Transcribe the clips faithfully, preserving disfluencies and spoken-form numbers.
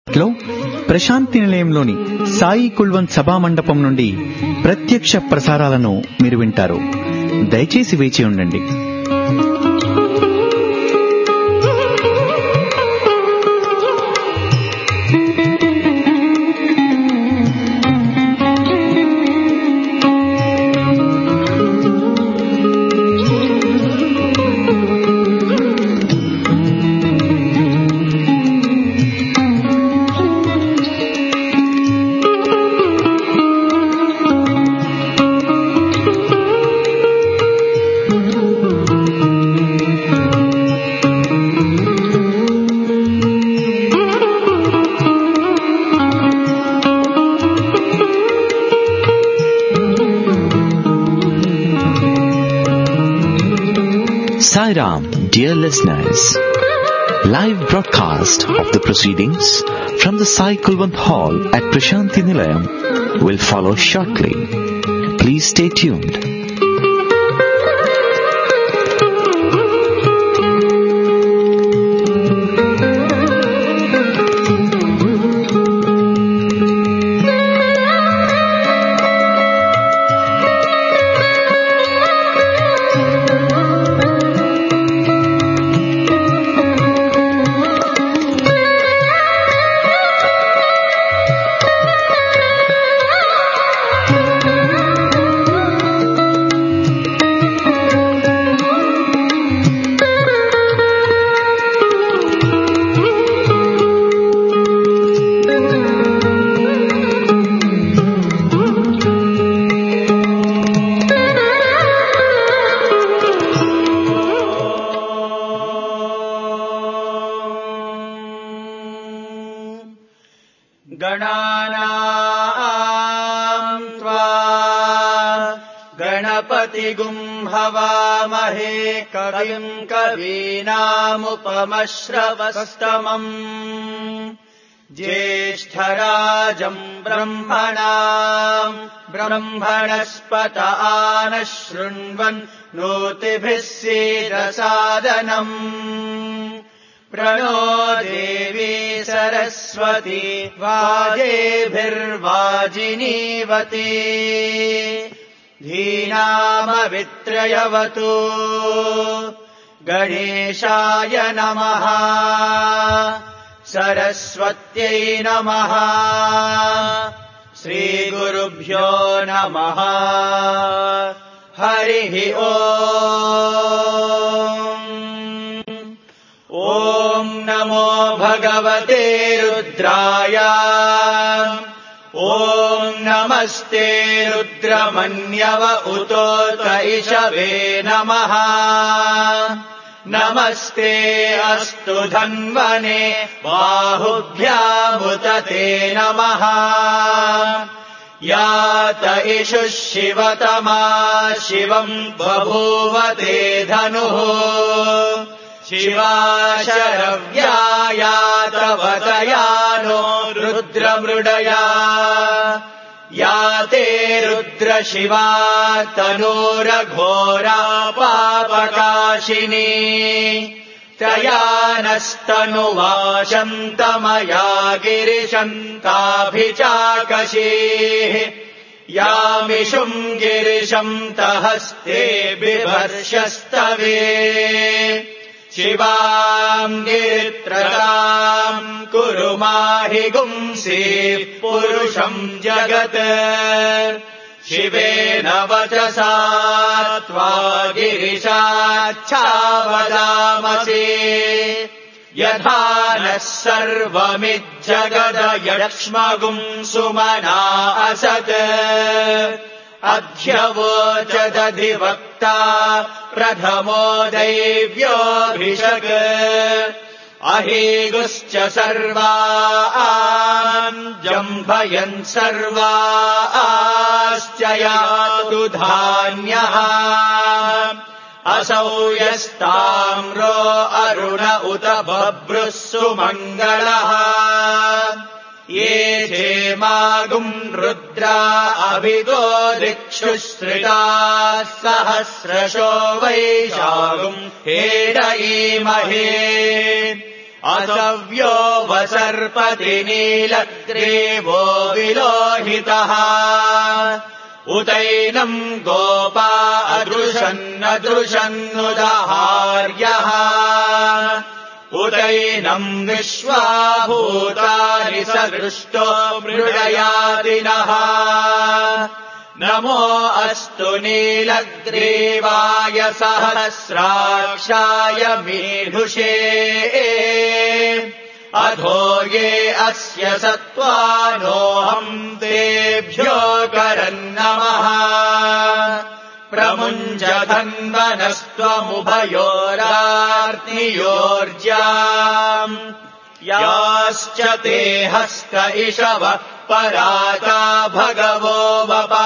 లో ప్రశాంతి నిలయంలోని సాయి కుల్వంత్ సభా మండపం నుండి ప్రత్యక్ష ప్రసారాలను మీరు వింటారు. దయచేసి వేచి ఉండండి. Sai Ram, dear listeners, live broadcast of the proceedings from the Sai Kulwant Hall at Prashanti Nilayam will follow shortly. Please stay tuned. गणानाम् त्वा गणपतिगुं हवामहे कविम् कवीनामुपमश्रवस्तमम् ज्येष्ठराजम् ब्रह्मणाम् ब्रह्मणस्पत आनः शृण्वन् नोतिभिः सीदसादनम् प्रणो देवी सरस्वती वाजेभिर्वाजिनीवती धीनामवित्रयवतु गणेशाय नमः सरस्वत्यै नमः श्रीगुरुभ्यो नमः हरिः ओम् ॐ नमो भगवते रुद्राय ॐ नमस्ते रुद्रमन्यव उतोत इषवे नमः नमस्ते अस्तु धन्वने बाहुभ्यामुत ते नमः यात इषुः शिवतमा शिवम् बभूव ते धनुः शिवा शरव्यायातवतया नो रुद्रमृडया या ते रुद्रशिवा तनूरघोरा पापकाशिनी तया नस्तनुवाशन्तमया गिरिशन्ताभिचाकशीः यामिषुम् गिरिशम् तहस्ते बिभर्षस्तवे शिवाम् गिरित्रताम् कुरु माहि गुंसीः पुरुषम् जगत् शिवेन वचसा त्वा गिरिशाच्छावदामसि यथा नः सर्वमिज्जगदयक्ष्मगुम् सुमना असत् अध्यवोचदधिवक्ता प्रथमो दैव्योऽभिषक् अहीगुश्च सर्वान् जम्भयन् सर्वाश्च यातु धान्यः असौ यस्ताम्रो अरुण उत बभ्रुः सुमङ्गलः ये क्षेमागुम् रुद्रा अभिगो दिक्षुश्रिताः सहस्रशो वैशागुम् हेडयीमहे असव्यो वसर्पति नीलग्रीवो विलोहितः उतैनम् गोपा अदृशन्नदृशन्नुदहार्यः उतैनम् विश्वा भूतानि सदृष्टो मृडयादिनः नमो अस्तु नीलग्रीवाय सहस्राक्षाय मीढुषे अधो ये अस्य सत्त्वानोऽहम् तेभ्यो करन्नमः प्रमुञ्जधन्वनस्त्वमुभयोरार्तियोर्जाम् याश्च ते हस्त इषवः पराता भगवो वपा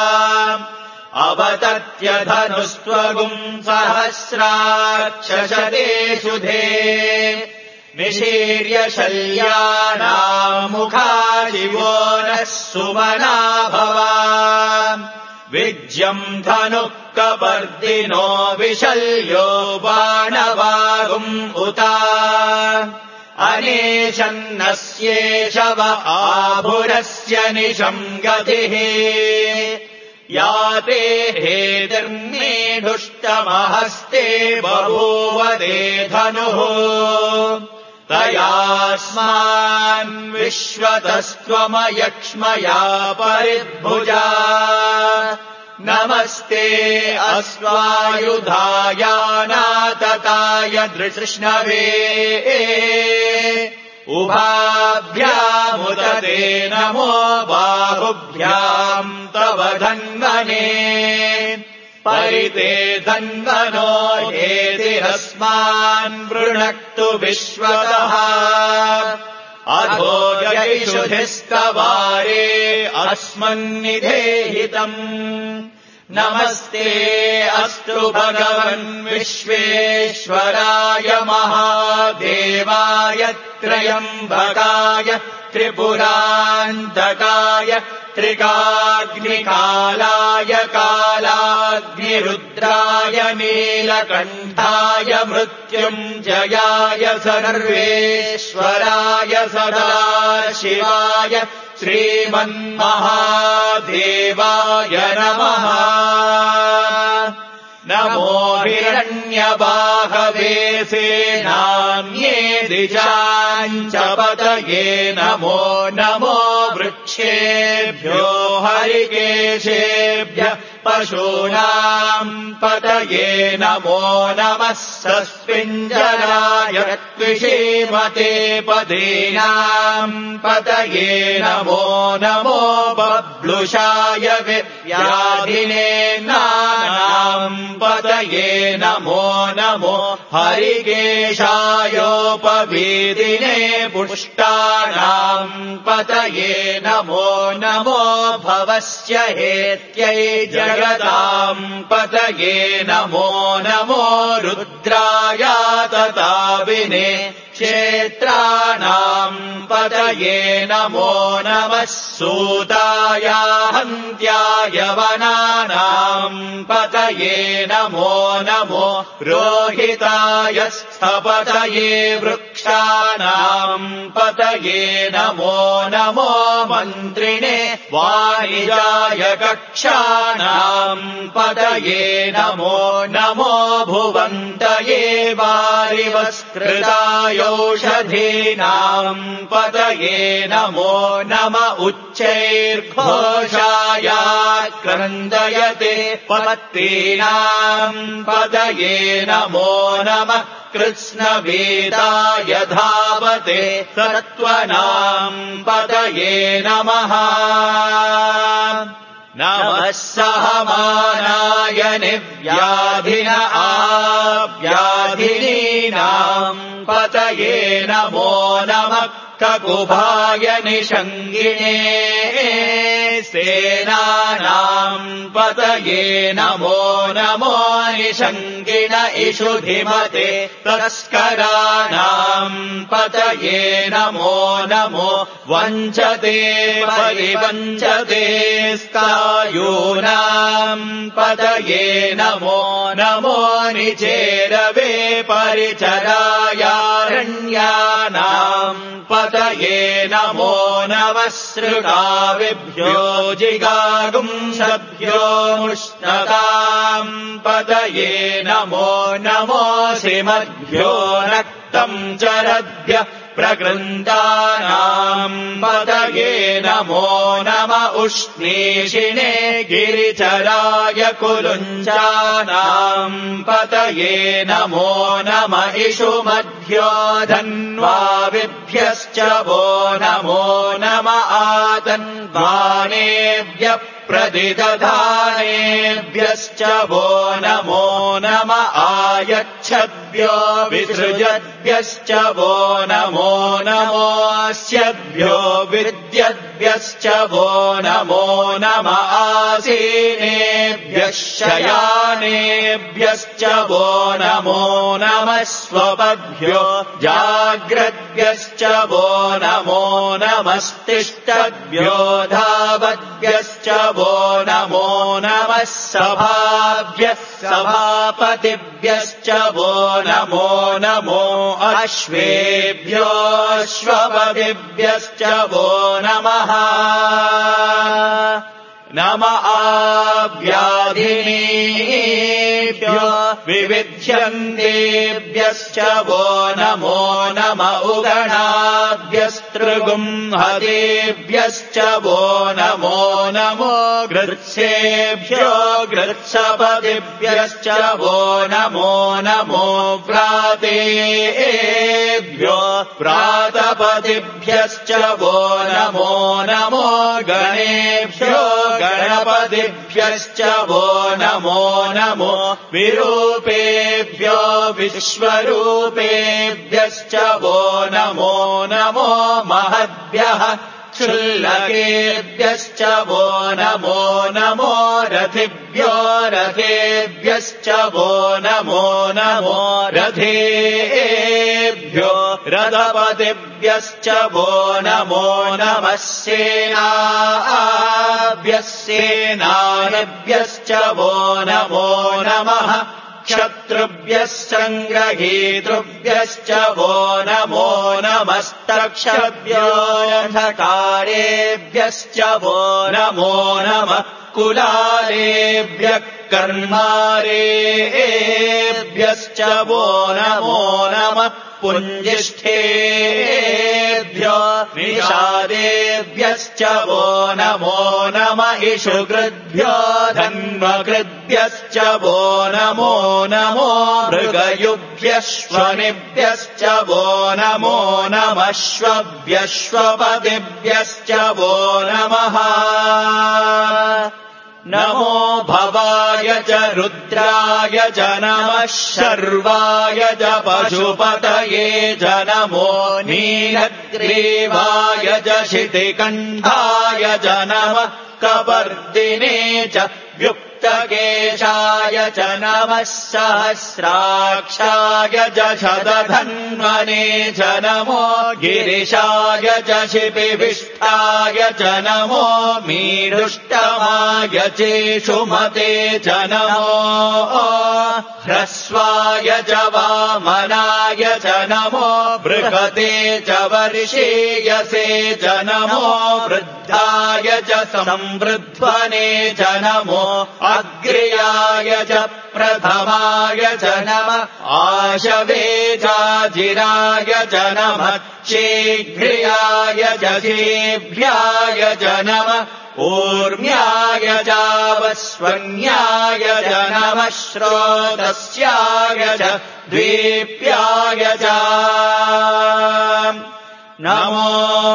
अवतत्य धनुस्त्वगुम् सहस्राक्षशते शुधे निशीर्य शल्यानाम् मुखाशिवो नः सुमना भवा विज्यम् धनुः कपर्दिनो विशल्यो बाणवागुम् उता अनेशन्नस्येषव आभुरस्य निशम् गतिः याते हेतिर्मीढुष्टमहस्ते बभूव ते धनुः तयास्मान् विश्वतस्त्वमयक्ष्मया परिद्भुजा नमस्ते अश्वायुधायानातताय धृष्णवे उभाभ्यामुत ते नमो बाहुभ्याम् तव धन्वने परिते धन्वनो हेतिरस्मान् वृणक्तु विश्वतः अधो यैषुधिस्तवारे अस्मन्निधेहितम् नमस्ते अस्तु भगवन् विश्वेश्वराय महादेवाय त्र्यम्बकाय त्रिपुरान्तकाय त्रिकाग्निकालाय कालाग्निरुद्राय नीलकण्ठाय मृत्युञ्जयाय सर्वेश्वराय सदाशिवाय श्रीमन्महादेवाय नमः नमो हिरण्यबाहवे सेनान्ये दिशाञ्च पतये नमो नमो वृक्षेभ्यो हरिकेशेभ्यः पशूनाम् पतये नमो नमः सस्पिञ्जराय त्विषीमते पदीनाम् पतये नमो नमो बब्लुषाय व्याधिने नानाम् पतये नमो नमो हरिकेशायोपवीदिने पुष्टानाम् पतये नमो नमो भवस्य हेत्यै जगताम् पतये नमो नमो रुद्राय तताविने क्षेत्राणाम् पतये नमो नमः सूताय हन्त्याय वनानाम् पतये नमो नमो रोहिताय स्थपतये वृक्षाणाम् पतये नमो नमो मन्त्रिणे वाणिजाय कक्षाणाम् पतये नमो नमो भुवन्तये वारिवस्कृतायौषधीनाम् पतये नमो नम उच्चैर्घोषाय क्रन्दयते पत्तीनाम् पतये नमो नमः कृत्स्नवेदाय धावते सत्त्वनाम् पतये नमः नमः सहमानाय निव्याधिन आव्याधिनीनाम् पतये नमो नमः ककुभाय निषङ्गिणे सेनानाम् पतये नमो नमो निषङ्गिण इषुधिमते तस्कराणाम् पतये नमो नमो वञ्चते परिवञ्चते स्तायूनाम् पतये नमो नमो निचेरवे परिचरायारण्या पतये नमो नमः सृगाविभ्यो जिगागुंसभ्यो मुष्णताम् पतये नमो नमोऽसिमद्भ्यो नक्तम् चरद्भ्यः प्रकृन्तानाम् पतये नमो नम उष्णीषिणे गिरिचराय कुलुञ्चानाम् पतये नमो नम इषुमध्यो धन्वाविभ्यश्च वो नमो नम आतन्वानेभ्यः प्रतिदधानेभ्यश्च वो नमो नम आयच्छद्भ्यो विसृजद्भ्यश्च वो नमो नमोऽस्यद्भ्यो विद्यद्भ्यश्च वो नमो नम आसीनेभ्यः शयानेभ्यश्च वो नमो नमः स्वपद्भ्यो जाग्रद्भ्यश्च वो नमो नमस्तिष्ठद्भ्यो धावद्भ्यश्च वो नमो नमः सभाभ्यः सभापतिभ्यश्च वो नमो नमो अश्वेभ्यो अश्वपतिभ्यश्च वो नमः नम आव्याधिनीभ्यो विविध्यन्तेभ्यश्च वो नमो नम उगणाभ्यस्तृगुंहतेभ्यश्च वो नमो नमो गृत्सेभ्यो गृत्सपतिभ्यश्च वो नमो नमो व्रातेभ्यो व्रातपतिभ्यश्च वो नमो नमो गणेभ्यो गणपतिभ्यश्च वो नमो नमो विरूपेभ्यो विश्वरूपेभ्यश्च वो नमो नमो महद्भ्यः क्षुल्लकेभ्यश्च वो नमो नमो रथिभ्यो रथेभ्यश्च वो नमो नमो रथेभ्यो रथपतिभ्यश्च वो नमो नमः सेनाभ्यः सेनानिभ्यश्च वो नमो नमः क्षत्रुभ्यः सङ्ग्रहीतृभ्यश्च वो नमो नमस्तक्षभ्यो अंधकारेभ्यश्च वो नमो नमः कुलालेभ्यः कर्मारेभ्यश्च वो नमो नमः पुञ्जिष्ठेभ्यो निषादेभ्यश्च वो नमो नम इषुकृद्भ्यो धन्वकृद्भ्यश्च वो नमो नमो मृगयुभ्यश्वनिभ्यश्च वो नमो नमश्वभ्यश्वपतिभ्यश्च वो नमः नमो भवाय च रुद्राय च नमः शर्वाय च पशुपतये च नमो नीलग्रीवाय च शितिकण्ठाय च नमः कपर्दिने च युक्तकेशाय च नमः सहस्राक्षाय च शतधन्वने च नमो गिरिशाय च शिपिविष्टाय च नमो मीढुष्टमाय चेषुमते च नमो ह्रस्वाय च वामनाय च नमो बृहते च वर्षेयसे च नमो वृद्धाय च संवृध्वने च नमो अग्र्याय च प्रथमाय च नमः आशवे चाजिराय च नमः शीघ्र्याय च शीभ्याय च नमः ऊर्म्याय चावस्वन्याय च नमः श्रोतस्याय च द्वीप्याय च नमो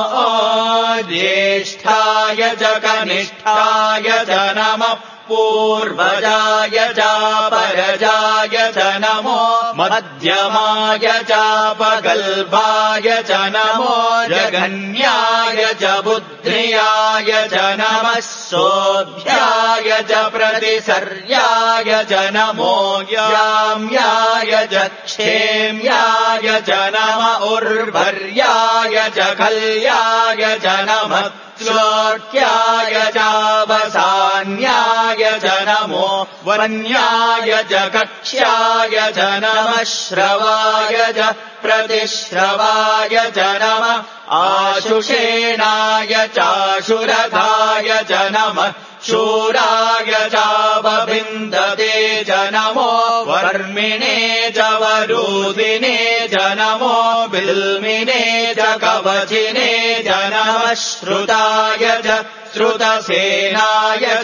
ज्येष्ठाय च कनिष्ठाय च नमः पूर्वजाय चापरजाय च नमो मध्यमाय चापगल्भाय च नमो जगन्याय च बुद्ध्याय च नमः सोऽभ्याय च प्रतिसर्याय च नमो याम्याय च क्षेम्याय च नम उर्वर्याय च कल्याय च नमः श्लोक्याय चावसानाय वाण्याय च नमो वन्याय च कक्ष्याय च नमः श्रवाय च प्रतिश्रवाय च नमः आशुषेणाय चाशुरथाय च नमः शूराय चावविन्दते च नमो वर्मिणे च वरूधिने च नमो बिल्मिने च कवचिने च नमः श्रुताय च श्रुतसेनाय च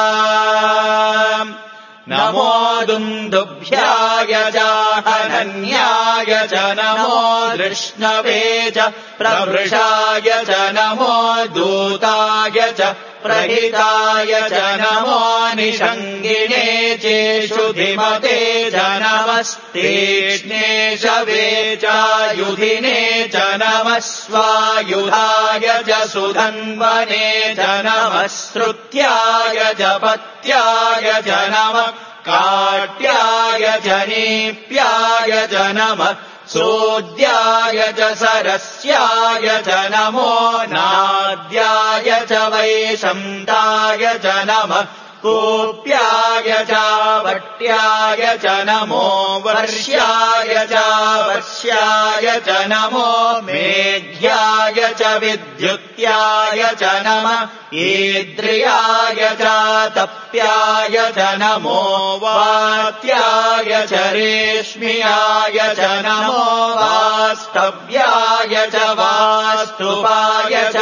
नमो दुन्दुभ्याय च हनन्याय च नमो दृष्णवे च प्रवृषाय च नमो दूताय च प्रहिताय च नमो निषङ्गिणे चेषुधिमते च नमस्तेष्णे शवे च युधिने च नमः स्वायुधाय च सुधन्वने च नमः श्रुत्याय च पत्याय च नमः काट्याय च नीप्याय च नमः सोद्याय च सरस्याय च नमो नाद्याय च वैशन्ताय च नमः कोप्याय च वट्याय च नमो वर्ष्याय च वर्ष्याय च नमो मेघ्याय च विद्युत्याय च नमः ईद्रियाय च तप्याय च नमो वात्याय च रेश्म्याय च नमो वास्तव्याय च वास्तुपाय च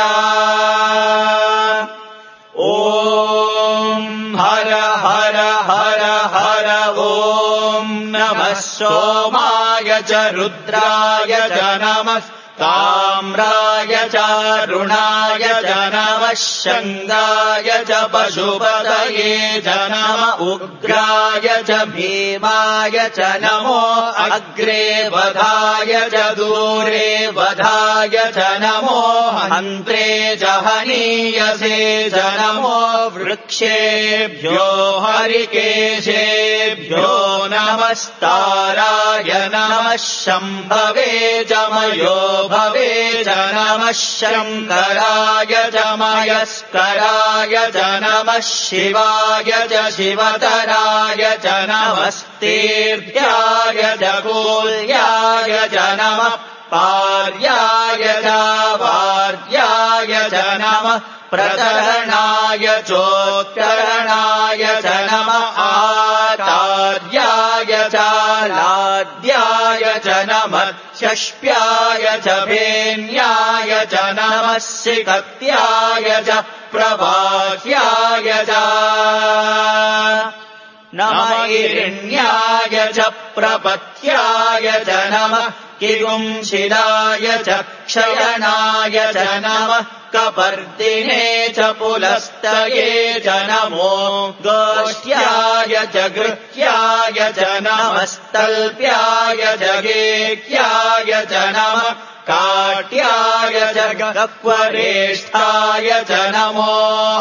ॐ हर हर हर हर ॐ नमः सोमाय च रुद्राय च नमः ताम्राय च रुणाय च नमः शङ्गाय च पशुपतये च नमः उग्राय च भीमाय च नमो अग्रे वधाय च दूरे वधाय च नमो हन्त्रे च हनीयसे च नमो वृक्षेभ्यो हरिकेशेभ्यो नमस्ताराय नमः शम्भवे च मयो भवे च नमः शङ्कराय च मयस्कराय च नमः शिवाय च शिवतराय च नमस्तेभ्याय च कूल्याय च नमः पार्याय च वार्याय च नमः प्रतरणाय चोत्तरणाय च नमः आचार्याय च लाद्याय च नमः षष्प्याय च भेन्याय च नमः सिकत्याय च प्रवाह्याय च नमः हिरण्याय च प्रपथ्याय च नमः किगुंशिलाय च क्षयणाय च नमः कपर्दिने च पुलस्तये च नमो गोष्ठ्याय च गृह्याय च नमस्तल्प्याय च गेह्याय च नमः काट्याय च गह्वरेष्ठाय च नमो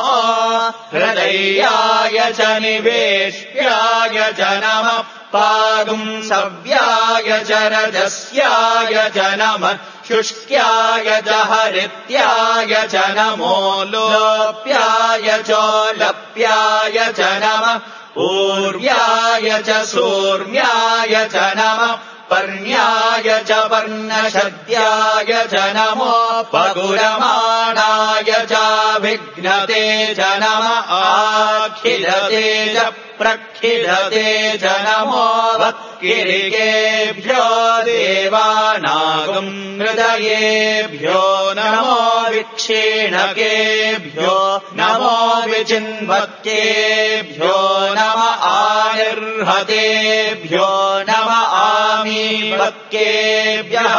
हृदयाय च निवेश्याय च नमः पागुंसव्याय च रजस्याय च नमः शुष्क्याय च हरित्याय च नमो लोप्याय चोलप्याय च नमः ऊर्व्याय च सूर्म्याय च नमः पर्ण्याय च पर्णशद्याय च नमो पगुरमाणाय चाभिघ्नते च नमः आखिलते च प्रखिलते च नमो वक्किरिकेभ्यो देवानागम् हृदयेभ्यो नमो विक्षीणकेभ्यो नमो विचिन्वत्येभ्यो नम आनिर्हतेभ्यो नम आमीवक्केभ्यः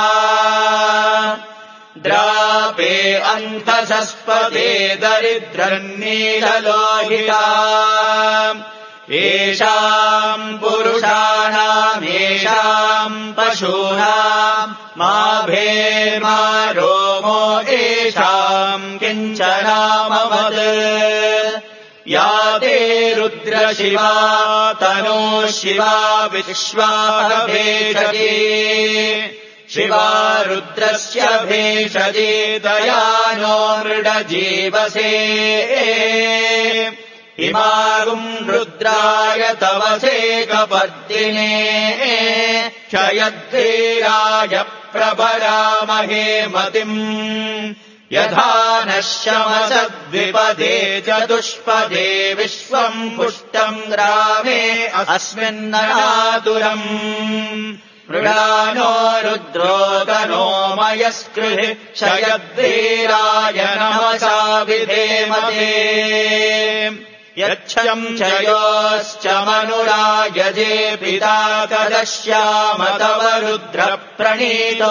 द्रापे अन्धसस्पते दरिद्रन्नीललोहिता येषाम् पुरुषाणाम् येषाम् पशूनाम् मा भेर्मा रोमो येषाम् किञ्चनामवत् या ते रुद्रशिवा तनो शिवा विश्वाः भेषजे शिवा रुद्रस्य भेषजे दयानो मृडजीवसे इमागुम् रुद्राय तव सेकपर्दिने क्षयद्वीराय प्रभरामहे मतिम् यथा नः शमसद्विपदे चतुष्पदे विश्वम् पुष्टम् ग्रामे अस्मिन्ननातुरम् मृडानो रुद्रोदनो मयस्कृहि क्षयद्वीराय नमसा विधेमते यच्छम् च योश्च मनुरायजे पिता तदश्याम तव रुद्रप्रणीतो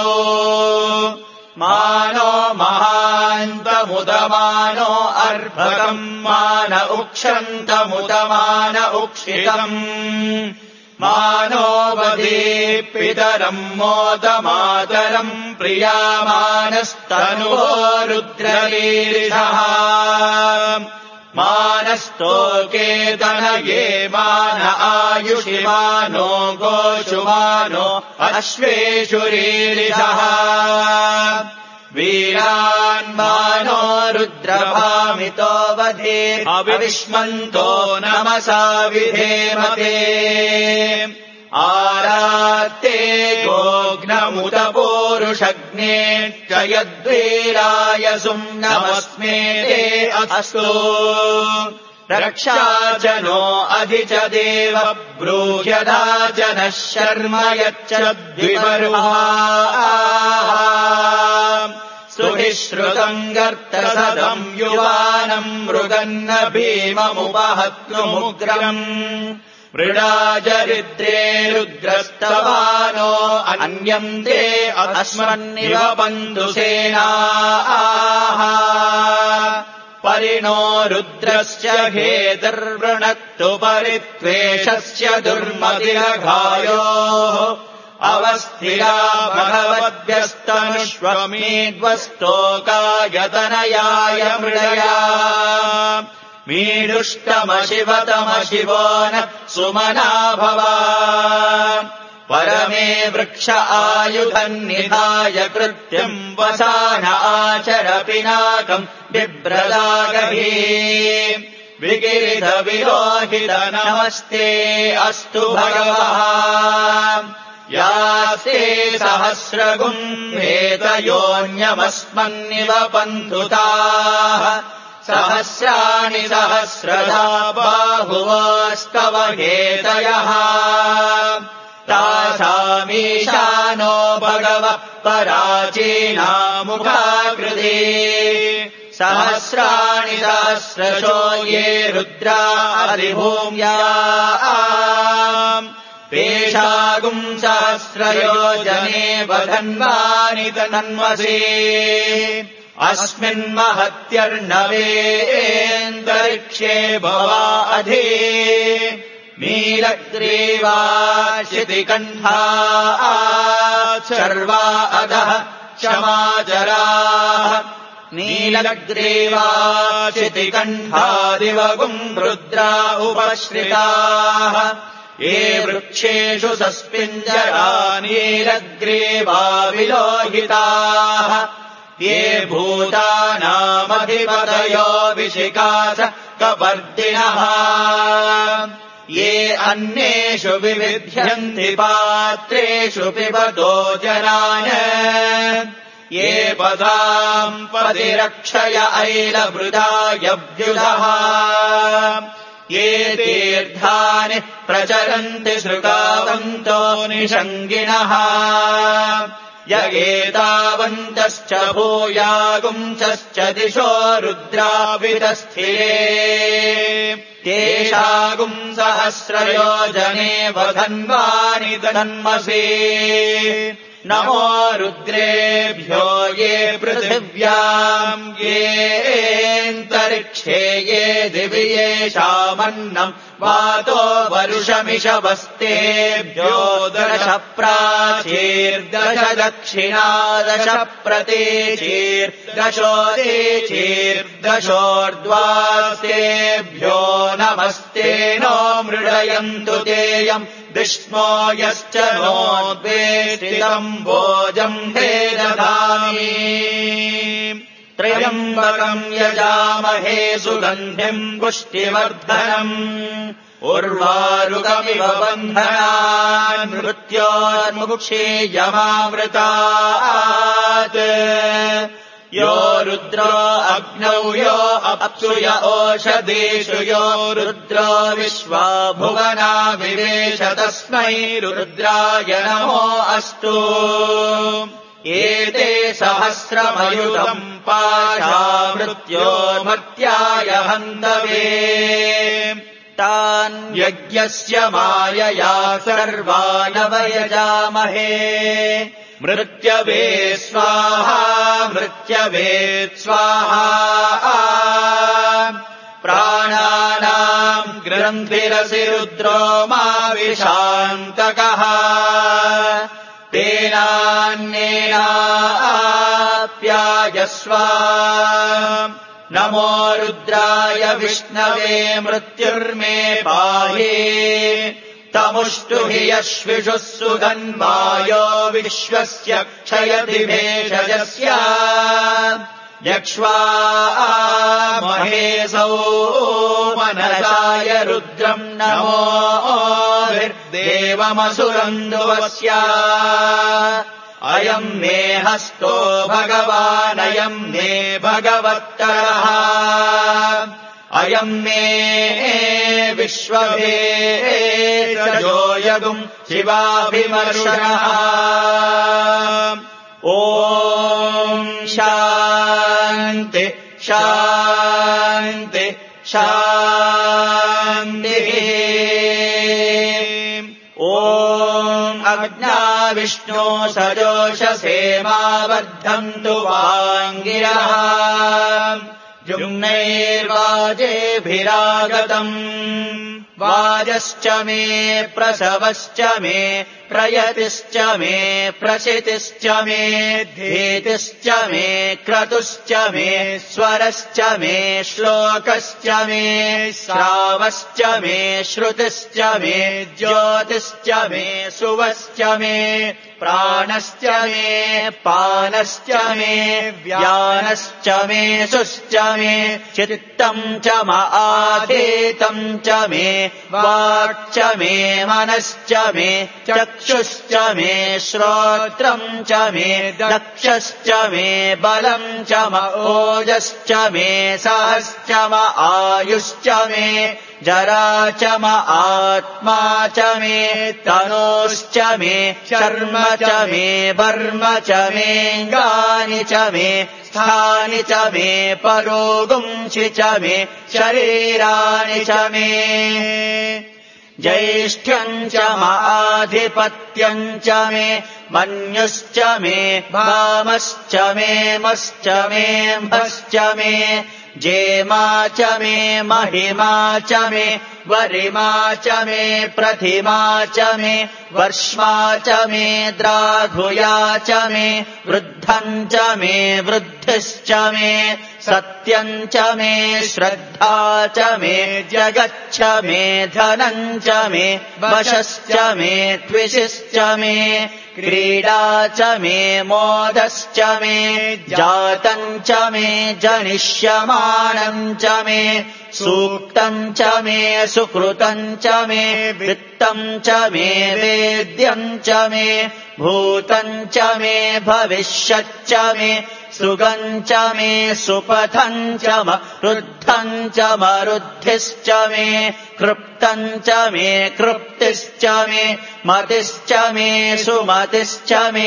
मानो महान्तमुदमानो अर्भकम् मान उक्षन्तमुदमान उक्षितम् मानो वदीपितरम् मोदमातरम् प्रियामानस्तनुवो रुद्रवीरिषः मानस्तोकेतनये मान आयुषि मानो गोषु मानो अश्वेषु रीरिषः वीरान् मानो रुद्रभामितो वधे अविष्मन्तो नमसा विधेमते आरात्ते गोघ्नमुत पूरुषग्ने क्षयद्वीराय सुम्नमस्मे ते अस्तु रक्षा च नो अधि च देव ब्रूह्यधा च नः शर्म यच्च द्विपर्वा सुहिश्रुतम् गर्तसदम् युवानम् मृगन्न भीममुपहत्नुमुग्रम् मृडाजरिद्रे रुद्रस्तवानो अन्यम् ते अस्मन्निव बन्धुसेनाः परिणो रुद्रस्य हेतर्वृणक्तु परित्वेषस्य दुर्मतिरघायोः अवस्थिरा भगवद्भ्यस्तनुष्वमीड्वस्तोकायतनयाय मृडया मीडुष्टमशिवतमशिवो न सुमना भवा परमे वृक्ष आयुधन्निधाय कृत्यम् वसान आचर पिनाकम् बिभ्रदागही विगिरिध विरोहित नमस्ते अस्तु भगवः यास्ते सहस्रगुम् वेतयोऽन्यमस्मन्निव पन्थुताः सहस्राणि सहस्रधा बाहुवोस्तव हेतयः तासामीशानो भगवः पराचीनामुखाकृति सहस्राणि सहस्रशो ये रुद्रादिभूम्या पेशागुम् सहस्रयोजने वधन्वानि तन्मसि अस्मिन्महत्यर्णवेऽन्तरिक्षे भवा अधि नीलग्रीवा शितिकण्ठा सर्वा अधः क्षमाचराः नीलग्रीवा शितिकण्ठादिवगुम् रुद्रा उपश्रिताः ये वृक्षेषु सस्पिञ्जरा नीलग्रीवा विलोहिताः ये भूतानामधिपतयो विशिकास कपर्दिनः ये अन्येषु विविध्यन्ति पात्रेषु पिबतो जनान् ये पदाम् पतिरक्षय ऐलवृदायव्युधः ये तीर्थानि प्रचरन्ति सृगावन्तो निषङ्गिणः य एतावन्तश्च भूयागुंसश्च दिशो रुद्रावितस्थिरे तेषागुम् सहस्रयोजने वधन्वानि तन्मसि नमो रुद्रेभ्यो ये पृथिव्याम् येऽन्तरिक्षे ये दिवि येषामन्नम् वातो वरुषमिषवस्तेभ्यो दश प्राचीर्दश दक्षिणा दश प्रतीचीर्दशोदीचीर्दशोर्ध्वास्तेभ्यो नमस्ते नो मृडयन्तु तेयम् विष्णो यश्च नोद्वेष्टितम् भोजम् हे दधामि त्र्यम्बकम् यजामहे सुगन्धिम् पुष्टिवर्धनम् उर्वारुकमिव बन्धनान् मृत्योर्मुक्षीयमामृतात् यो रुद्रो अग्नौ यो अप्सु य ओषधीषु यो रुद्रो विश्वा भुवना विवेश तस्मै रुद्राय नमो अस्तु एते सहस्रमयुतम् पाशा मृत्योर्मर्त्याय हन्तवे तान् यज्ञस्य मायया सर्वानवयजामहे मृत्यवे स्वाहा मृत्यवे स्वाहा प्राणानाम् ग्रन्थिरसि रुद्रो मा विशान्तकः तेनान्येनाप्यायस्व नमो रुद्राय विष्णवे मृत्युर्मे पाहि तमुष्टु हि यश्विषुः सुगन्वायो विश्वस्य क्षयति भेषजस्य यक्ष्वा महेशौ मनसाय रुद्रम् नमोऽभिर्देवमसुरन्दुवस्य अयम् मे हस्तो भगवानयम् मे भगवत्तरः अयम् मे विश्वभेषजो यगुम् शिवाभिमर्षणः ॐ शान्ति शान्ति शान्तिः ॐ अग्ना विष्णो सजोषसेमावर्धन्तु वाङ्गिरः जुम्नैर्वाजेभिरागतम् वाजश्च मे प्रसवश्च मे प्रयतिश्च मे प्रशितिश्च मे धीतिश्च मे क्रतुश्च मे स्वरश्च मे श्लोकश्च मे श्रावश्च मे श्रुतिश्च मे ज्योतिश्च मे सुवश्च मे प्राणश्च मे पानश्च मे व्यानश्च मे सुश्च मे चित्तम् च म आधीतम् च मे वाक् च मे मनश्च मे चक्षुश्च मे श्रोत्रम् च मे दक्षश्च मे बलम् च म ओजश्च मे सहश्च म आयुश्च मे जरा च म आत्मा च मे तनोश्च मे शर्म च मे वर्म च मेऽङ्गानि च मे स्थानि च मे परोगुंसि च मे शरीराणि च मे ज्येष्ठ्यम् च म आधिपत्यम् च मे मन्युश्च मे भामश्च मे मश्च मे भश्च मे जेमा च मे महिमा च मे वरिमा च मे प्रथिमा च मे वर्ष्मा च मे द्राघुया च मे वृद्धम् च मे वृद्धिश्च मे सत्यम् च मे श्रद्धा च मे जगच्छ मे धनम् च मे वशश्च मे द्विषश्च मे क्रीडा च मे मोदश्च मे जातम् च मे जनिष्यमानम् च मे सूक्तम् च मे सुकृतम् च मे वित्तम् च मे वेद्यम् च मे भूतम् च मे भविष्यच्च मे सुगम् च मे सुपथम् च म रुद्धम् च मरुद्धिश्च मे कृप्तम् च मे कृप्तिश्च मे मतिश्च मे सुमतिश्च मे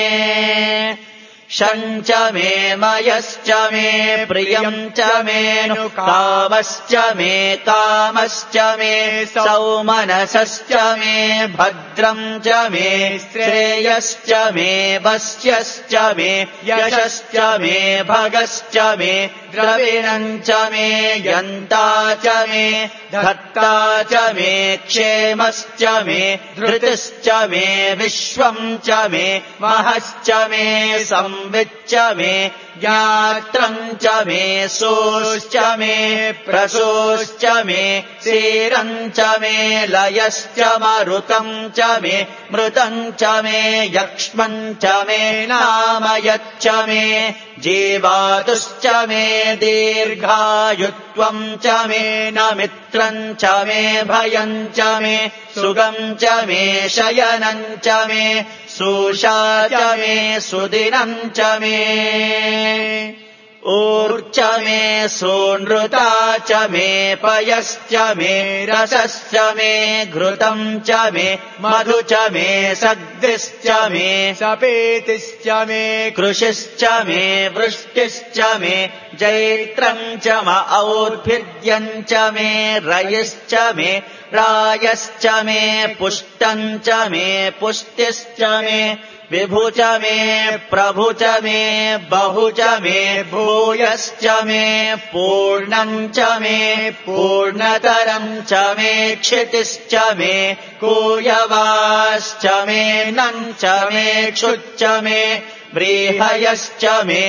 शञ्च मे मयश्च मे प्रियम् च मे नु कामश्च मे कामश्च मे सौमनसश्च मे भद्रम् च मे श्रेयश्च मे वस्यश्च मे यशश्च मे भगश्च मे द्रविणम् च मे यन्ता च मे धत्ता च मे क्षेमश्च मे धृतिश्च मे विश्वम् च मे महश्च मे सम् संविच्च मे ज्ञात्रम् च मे सोश्च मे प्रसोश्च मे सीरम् च मे लयश्च मरुतम् च मे मृतम् च मे यक्ष्मम् च मे नामयच्च मे जीवातुश्च मे दीर्घायुत्वम् च मे न मित्रम् च मे भयम् च मे सुगम् च मे शयनम् च मे सुषा च मे सुदिनम् च मे ऊर्च मे सोनृता च मे पयश्च मे रसश्च मे घृतम् च मे मधु च मे सग्दिश्च मे सपेतिश्च मे कृषिश्च मे वृष्टिश्च मे जैत्रम् च म और्भिद्यम् च मे रयिश्च मे रायश्च मे पुष्टम् च मे पुष्टिश्च मे विभु च मे प्रभु च मे बहु च मे भूयश्च मे पूर्णम् च मे पूर्णतरम् च मे क्षितिश्च मे कूयवाश्च मे नम् च मे क्षुच्च मे व्रीहयश्च मे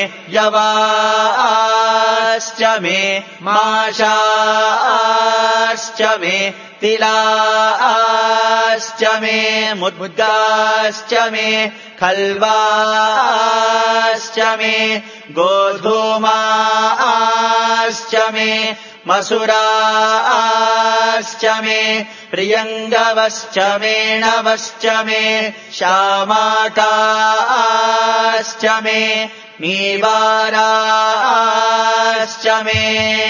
यवाश्च मे माशाश्च मे तिलाश्च मे मुद्गाश्च मे खल्वाश्च मे गोधूमाश्च मे मसुराश्च मे प्रियङ्गवश्च मे नवश्च मे श्यामाकाश्च मे मीवाराश्च मे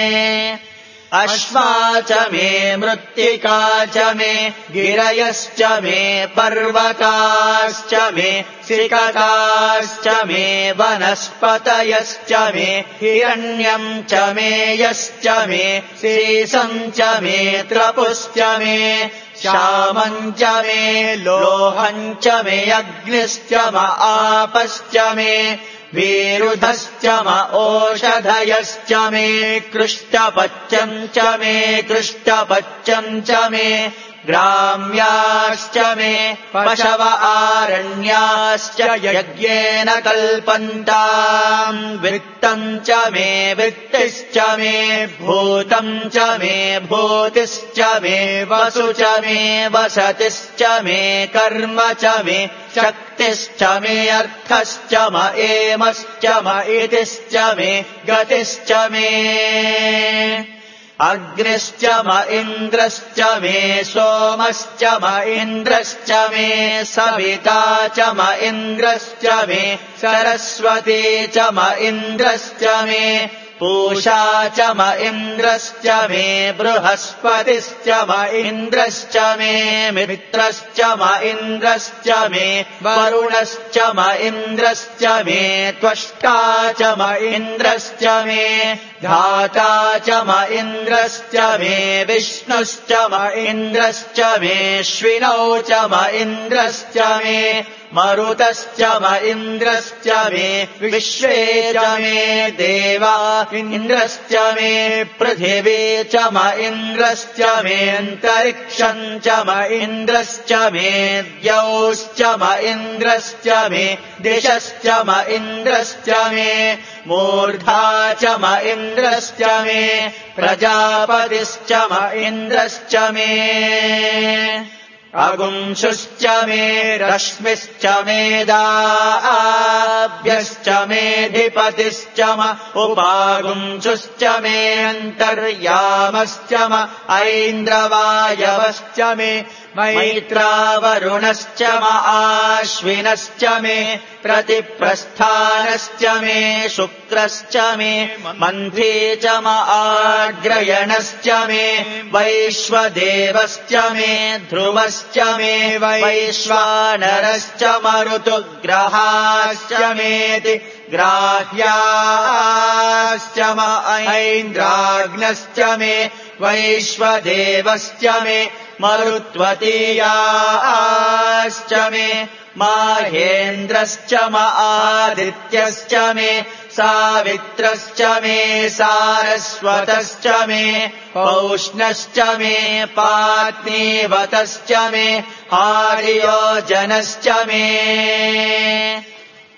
अश्वा च मे मृत्तिका च मे गिरयश्च मे पर्वताश्च मे सिकताश्च मे वनस्पतयश्च मे हिरण्यम् च मे यश्च मे शेषम् च मे त्रपुश्च मे श्यामम् च मे लोहम् च मे अग्निश्च म आपश्च मे वीरुधश्च म ओषधयश्च मे कृष्टपच्यम् च मे कृष्टपच्यम् च मे ग्राम्याश्च मे पशव आरण्याश्च यज्ञेन कल्पन्ताम् वित्तम् च मे वित्तिश्च मे भूतम् च मे भूतिश्च मे वसु च मे वसतिश्च मे कर्म च मे शक्तिश्च मे अर्थश्च म एमश्च म इतिश्च मे गतिश्च मे अग्निश्च म इन्द्रश्च मे सोमश्च म इन्द्रश्च मे सविता च म इन्द्रश्च मे सरस्वती च म इन्द्रश्च मे पूषा च म इन्द्रश्च मे बृहस्पतिश्च म इन्द्रश्च मे मित्रश्च म इन्द्रश्च मे वरुणश्च म इन्द्रश्च मे त्वष्टा च म इन्द्रश्च मे धाता च म इन्द्रश्च मे विष्णुश्च म इन्द्रश्च मे श्विनौ च म इन्द्रश्च मे मरुतश्च म इन्द्रश्च मे विश्वे च मे देवा इन्द्रश्च मे पृथिवी च म इन्द्रश्च मे अन्तरिक्षम् च म इन्द्रश्च मे द्यौश्च म इन्द्रश्च मे दिशश्च म इन्द्रश्च मे मूर्धा च म इन्द्रश्च मे प्रजापतिश्च म इन्द्रश्च मे अगुंशुश्च मे रश्मिश्च मेदाभ्यश्च मेऽधिपतिश्च म उपागुंशुश्च मे अन्तर्यामश्च म ऐन्द्रवायवश्च मे मैत्रावरुणश्च म आश्विनश्च मे प्रतिप्रस्थानश्च मे शुक्रश्च मे मन्थी च म आग्रयणश्च मे वैश्वदेवश्च मे ध्रुवश्च मे वैश्वानरश्च मरुतुग्रहाश्च मेति ग्राह्याश्च म ऐन्द्राग्नश्च मे वैश्वदेवश्च मे मरुत्वतीयाश्च मे माहेन्द्रश्च म आदित्यश्च मे सावित्रश्च मे सारस्वतश्च मे पौष्णश्च मे पात्नीवतश्च मे आर्योजनश्च मे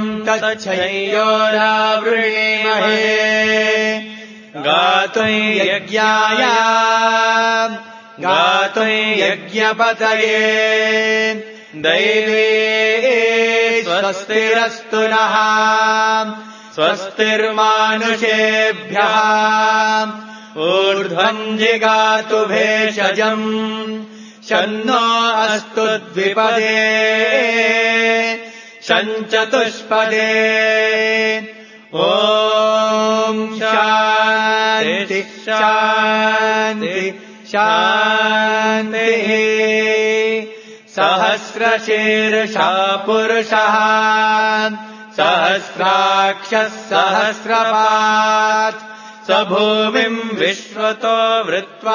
तच्छयोरावृणीमहे गातुं यज्ञाय गातुं यज्ञपतये दैवे स्वस्तिरस्तु नः स्वस्तिर्मानुषेभ्यः ऊर्ध्वम् जिगातु भेषजम् शन्नो अस्तु द्विपदे शञ्चतुष्पदे ॐ शान्ति शान्ति शान्तिः सहस्रशीर्षा पुरुषः सहस्राक्षः सहस्रपात् स भूमिम् विश्वतो वृत्वा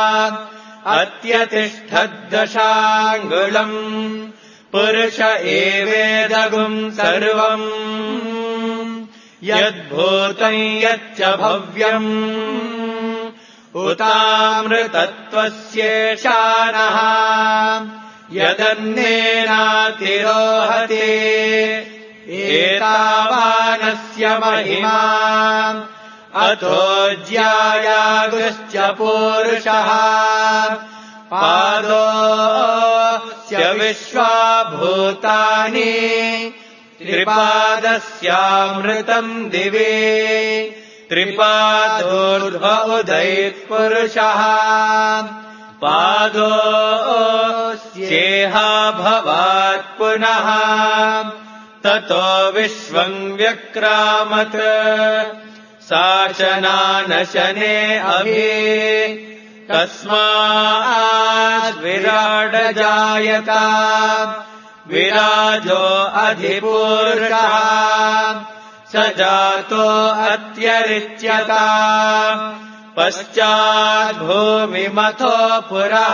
अत्यतिष्ठद्दशाङ्गुलम् पुरुष एवेदगुम् सर्वम् यद्भूतम् यच्च भव्यम् उतामृतत्वस्येषानः यदन्नेनातिरोहते एतावानस्य महिमा अथो ज्यायागुश्च पूरुषः पादोऽस्य विश्वाभूतानि त्रिपादस्यामृतम् दिवे त्रिपादोर्ध्व उदयपुरुषः पादोऽस्येहा भवात् पुनः ततो विश्वम् व्यक्रामत् शासनानशने अभि तस्माद्विराडजायत विराजो अधिपूरुषः स जातो अत्यरिच्यत पश्चाद्भूमिमथो पुरः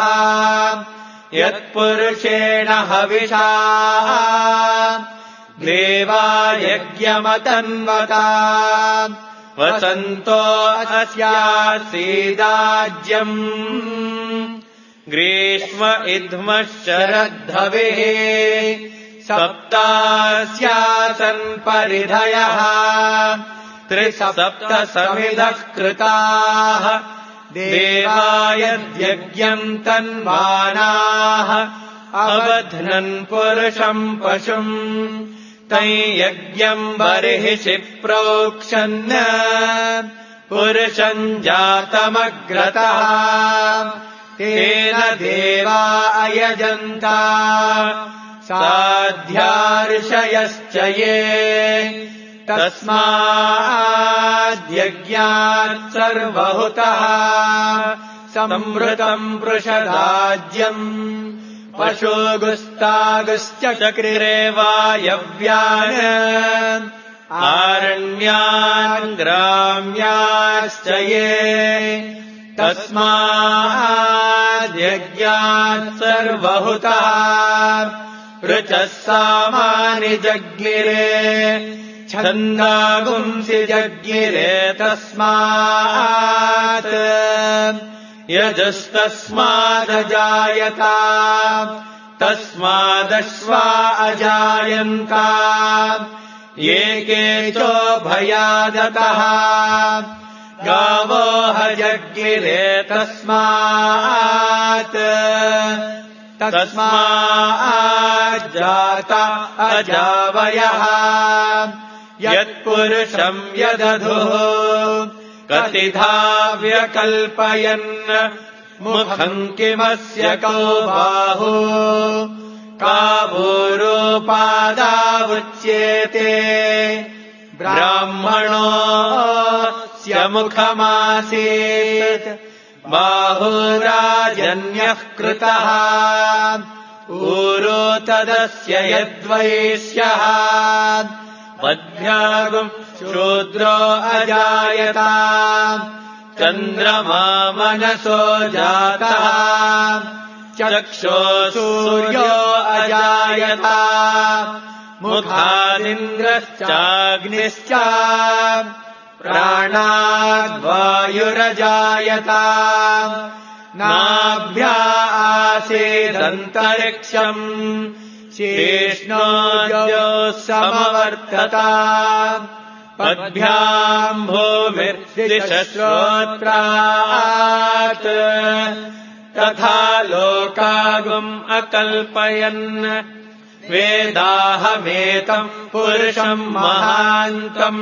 यत्पुरुषेण हविषा देवा यज्ञमतन्वता वसन्तो अस्यासीदाज्यम् ग्रीष्म इद्मः शरद्धविः सप्तास्यासन् परिधयः त्रिसप्त समिधः कृताः देवा यद्यज्ञम् तन्वानाः अबध्नन् पुरुषम् पशुम् तम् यज्ञम् बर्हिषि प्रोक्षन् पुरुषम् जातमग्रतः तेन देवा अयजन्ता साध्यार्षयश्च ये तस्माद्यज्ञात् सर्वहुतः संवृतम् पृषदाज्यम् पशुगुस्तागुश्च चक्रिरे वायव्यान् आरण्यान् ग्राम्याश्च ये तस्माद्यज्ञात् सर्वहुतः ऋचः सामानि जज्ञिरे छन्दागुंसि जज्ञिरे तस्मात् यजस्तस्मादजायत तस्मादश्वा अजायन्त ये केचोभयादतः गावो हजज्ञिरे तस्मात् तस्माज्जाता अजावयः यत्पुरुषम् यदधुः कतिधा व्यकल्पयन् मुखम् किमस्य कौ बाहु का भूरोपादावुच्येते ब्राह्मणोऽस्य मुखमासीत् बाहुराजन्यः कृतः ऊरो तदस्य यद्वैश्यः पद्भ्यागुम् शूद्रो अजायत चन्द्रमा मनसो जातः चक्षो सूर्यो अजायत मुखादिन्द्रश्चाग्निश्च प्राणाद्वायुरजायत नाभ्या आसीदन्तरिक्षम् शेष्णोऽद्यो समवर्तता पद्भ्याम् भूमिर्दिशश्रोत्रात् तथा लोकागुम् अकल्पयन् वेदाहमेतम् पुरुषम् महान्तम्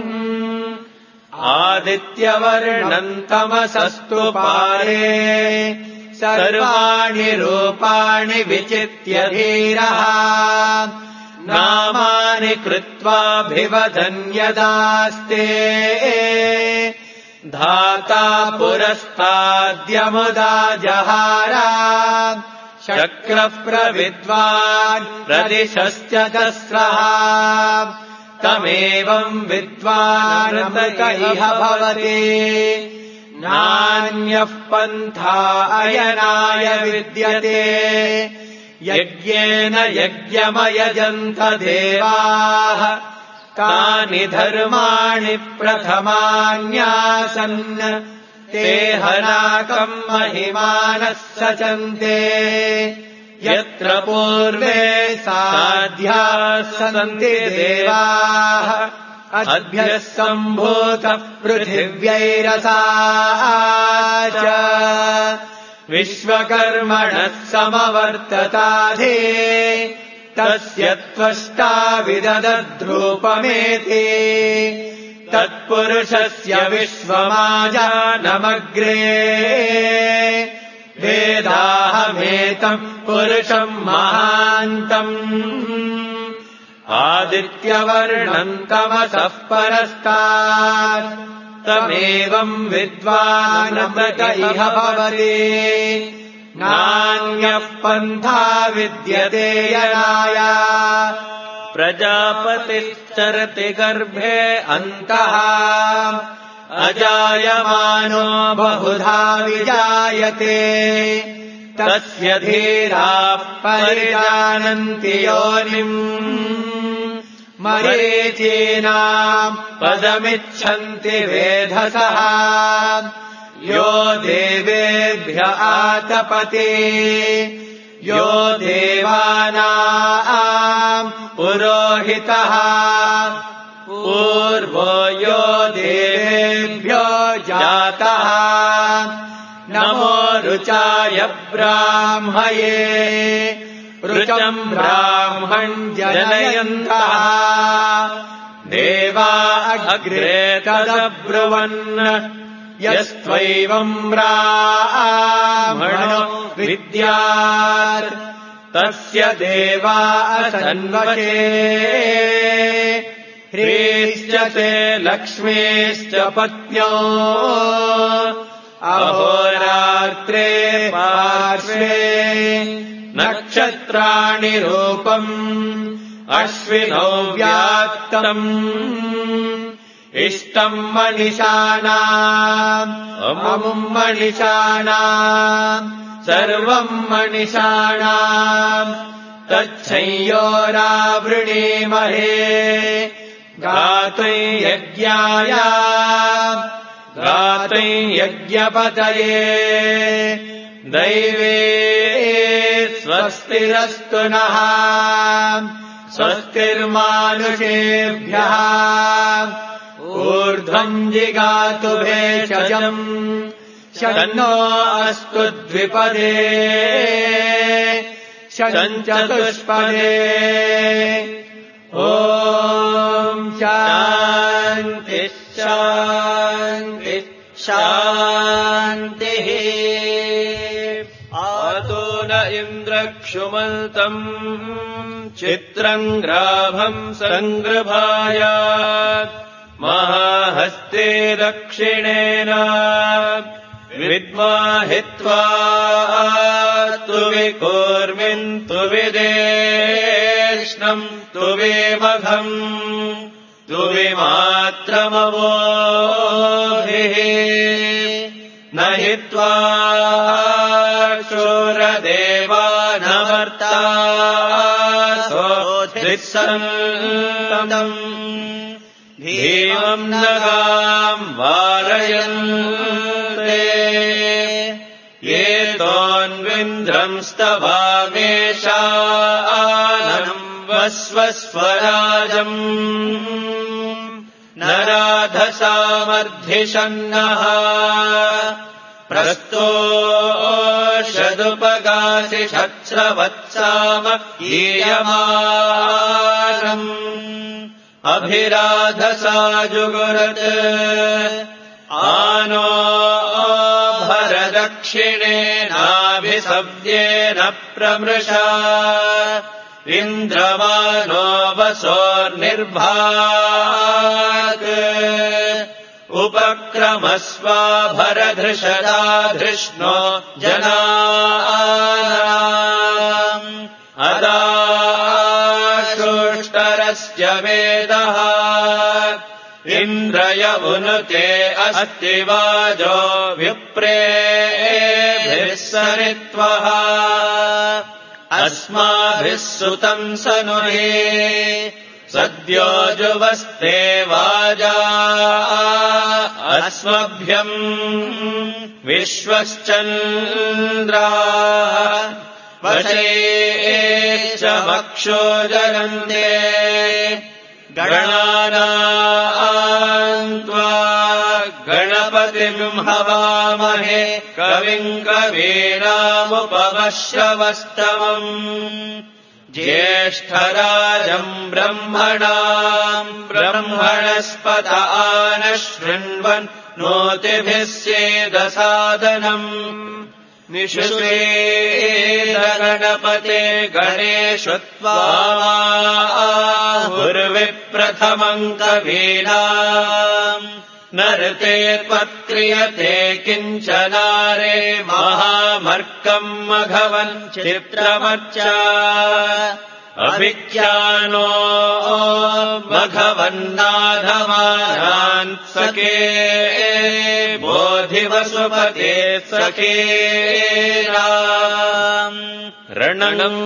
आदित्यवर्णम् तमसस्तु पारे सर्वाणि रूपाणि विचित्य धीरः नामानि कृत्वाभिवदन्यदास्ते धाता पुरस्ताद्यमुदा जहार शक्रः प्रविद्वान् प्रदिशश्च दस्रः तमेवम् विद्वानमृत इह भवति नान्यः पन्था अयनाय विद्यते यज्ञेन यज्ञमयजन्त देवाः तानि धर्माणि प्रथमान्यासन् ते हनाकम् महिमानः सचन्ते यत्र पूर्वे साध्याः सन्ति देवाः अद्भ्यः सम्भूतः पृथिव्यैरसा च विश्वकर्मणः समवर्तताधे तस्य त्वष्टा विददद्रूपमेति तत्पुरुषस्य विश्वमाजानमग्रे वेदाहमेतम् पुरुषम् महान्तम् आदित्यवर्णम् तमसः परस्तात् तमेवम् विद्वानमृत इह भवति नान्यः पन्था विद्यते यनाय प्रजापतिश्चरति गर्भे अन्तः अजायमानो बहुधा विजायते तस्य धीराः परिजानन्ति योनिम् मरीचीनाम् पदमिच्छन्ति वेधसः यो देवेभ्य आतपते यो देवानाम् पुरोहितः पूर्वो यो देवेभ्यो जातः नमो रुचाय ब्राह्मये ऋचम् ब्राह्मम् जनयन्तः देवा अग्रे तदब्रुवन् यस्त्वैवम् ब्राह्मणो विद्यात् तस्य देवा असन्वशे ह्रीश्च ते लक्ष्मीश्च पत्न्यो अहोरात्रे पार्श्वे नक्षत्राणि रूपम् अश्विनौ व्यात्तम् इष्टम् मनिषाणाम् अमुम् मनिषाणाम् सर्वम् मनिषाणाम् तच्छंयोरावृणीमहे गातुम् यज्ञाय गातुम् यज्ञपतये दैवे स्वस्तिरस्तु नः स्वस्तिर्मानुषेभ्यः ऊर्ध्वम् जिगातु भेषजम् शन्नो अस्तु द्विपदे शञ्चतुष्पदे ॐ शान्तिः शान्तिः शान्तिः आतो न इन्द्रक्षुमन्तम् चित्रम् ग्राभम् सङ्गृभायात् महाहस्ते दक्षिणेन विद्माहित्वा तु विकूर्मिन् तु विदेष्णम् तु विमघम् तु विमात्रमवोभिः न हि त्वा शूरदेवानमर्ता सोऽधिसन्तम् भीमम् नगाम् वारयन्ते ये तोन्विन्द्रम् स्तवामेषा स्वस्वस्वराजम् नराधसामर्धिषन्नः प्रस्तोषदुपगासि शत्स्रवत्साम ईयमानम् अभिराधसा जुगुरत् आनो भरदक्षिणेनाभिसव्येन प्रमृषा इन्द्रमानो वसोर्निर्भात् उपक्रमस्वा भरधृषदा धृष्णो जनानाम् अदाशुष्टरस्य वेदः इन्द्रय उनुते अस्ति वाजो विप्रेभिः सरित्वः अस्माभिः सुतम् सनुहे सद्यो जुवस्ते वाजा अस्मभ्यम् विश्वश्चन्द्रा वशे च वक्षो जनन्ते गणानाम् त्वा गणपतिम् हवामहे कविम् कवीनामुपवश्रवस्तमम् ज्येष्ठराजम् ब्रह्मणाम् ब्रह्मणस्पत आनः शृण्वन् नोतिभिः सेदसादनम् निषुषेदगणपते गणेषु त्वाहुर्विप्रथमम् कवीनाम् नरते त्वत्क्रियते किञ्चनारे महामर्कम् मघवन् चित्रमर्चा अभिज्ञानो मघवन्नाधमानान् सखे बोधिवसुपते सखेराम् रणम्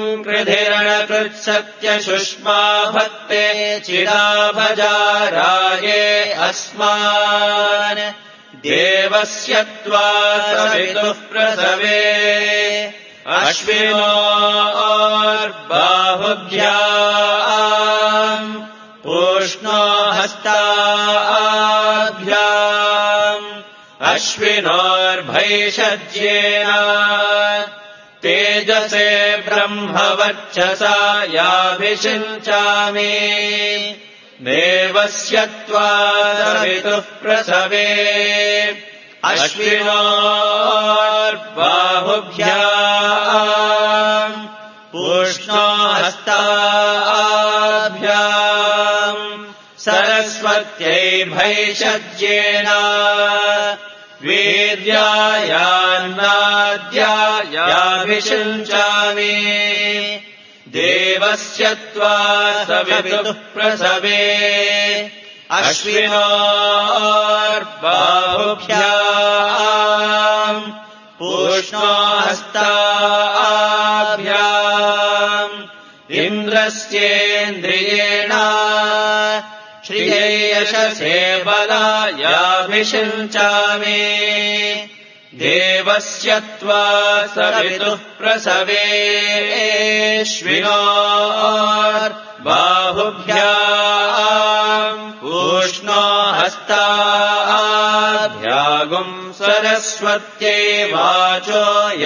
कृधिरणकृत्सत्यशुष्मा भक्ते चिदाभजाराये अस्मान् देवस्य त्वा सवितुः प्रसवे अश्विनोर्बाहुभ्याम् पूष्णो हस्ताभ्याम् अश्विनोर्भैषज्येन तेजसे ब्रह्मवर्चसा याभिषिञ्चामि देवस्य त्वा सवितुः प्रसवे अश्विनोर्बाहुभ्याम् पूष्णो हस्ताभ्याम् सरस्वत्यै भैषज्येन वीर्यायान्नाद्यायाभिषिञ्चामि देवस्य त्वा सवितुः प्रसवे अश्विनोर्बाहुभ्याम् पूष्णो हस्ताभ्याम् इन्द्रस्येन्द्रियेण श्रियै यशसे बलायाभिषिञ्चामि देवस्य त्वा सवितुः प्रसवे अश्विनोर्बाहुभ्याम् पूष्णो हस्ताभ्यागुम् सरस्वत्यै वाचो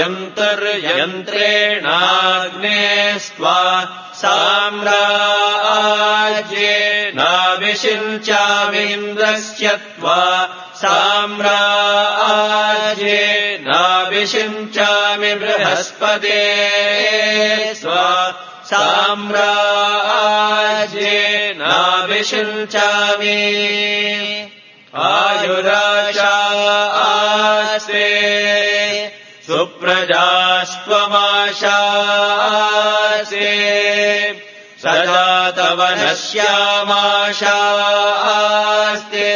यन्तर्यन्त्रेणाग्नेस्त्वा साम्राज्येनाभिषिञ्चामीन्द्रस्य त्वा साम्राज्येनाभिषिञ्चामि बृहस्पते स्वा साम्राज्येनाभिषिञ्चामि आयुराशास्ते सुप्रजास्त्वमाशासे सदा तव नश्यामाशास्ते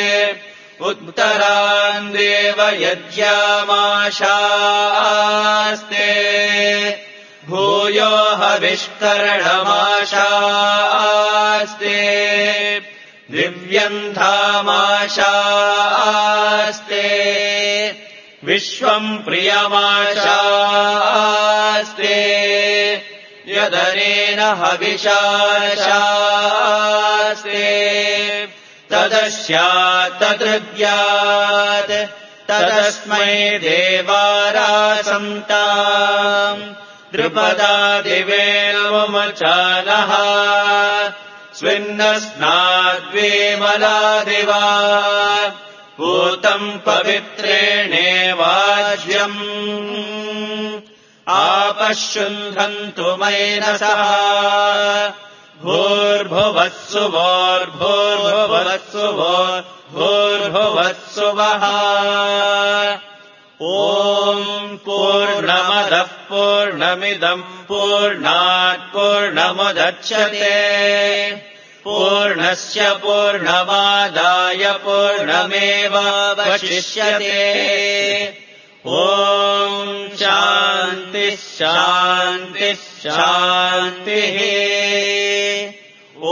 उत्तरान् देवयज्ञामाशास्ते भूयो हविष्करणमाशास्ते दिव्यन्धामाशास्ते विश्वम् प्रियमाशास्ते यदनेन हविषाशास्ते तदस्यात् तदृद्यात् तदस्मै देवारासन्ताम् द्रुपदादिवेल्मुमचानः स्विन्नस्नाद्विमलादिवा पूतम् पवित्रेणेवाज्यम् आपश्युन्धन्तु मैनसः भूर्भुवत्सु भोर्भुवत्सु भूर्भुवत्सु वः ॐ पूर्णमदः पूर्णमिदम् पूर्णात् पूर्णमुदच्यते पूर्णस्य पूर्णमादाय पूर्णमेवावशिष्यते ॐ शान्तिः शान्तिः शान्तिः ॐ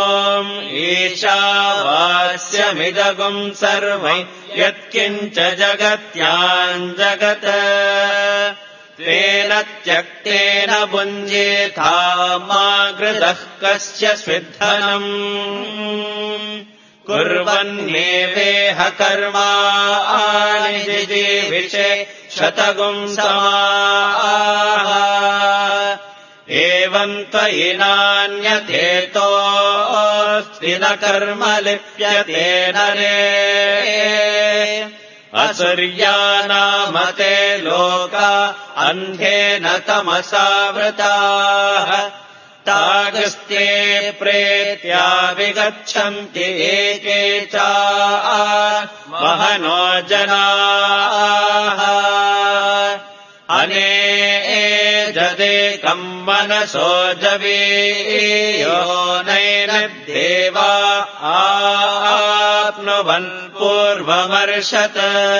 ईशावास्यमिदगुम् सर्वै यत्किञ्च जगत्याम् जगत् तेन त्यक्तेन भुञ्जेथा मा घृतः कस्य स्विद्धनम् कुर्वन्नेवेह कर्माणि जिजीविषे शतगुम् समाः एवम् त्वयि नान्यथेतोऽस्ति न कर्म लिप्यते नरे असुर्यानामते लोका अन्धेन तमसावृताः तागस्ते प्रेत्या विगच्छन्ति एके च महनो जनाः अने जदेकम् मनसो जवीयो नैनद्देवा आप्नुवन् पूर्वमर्षत्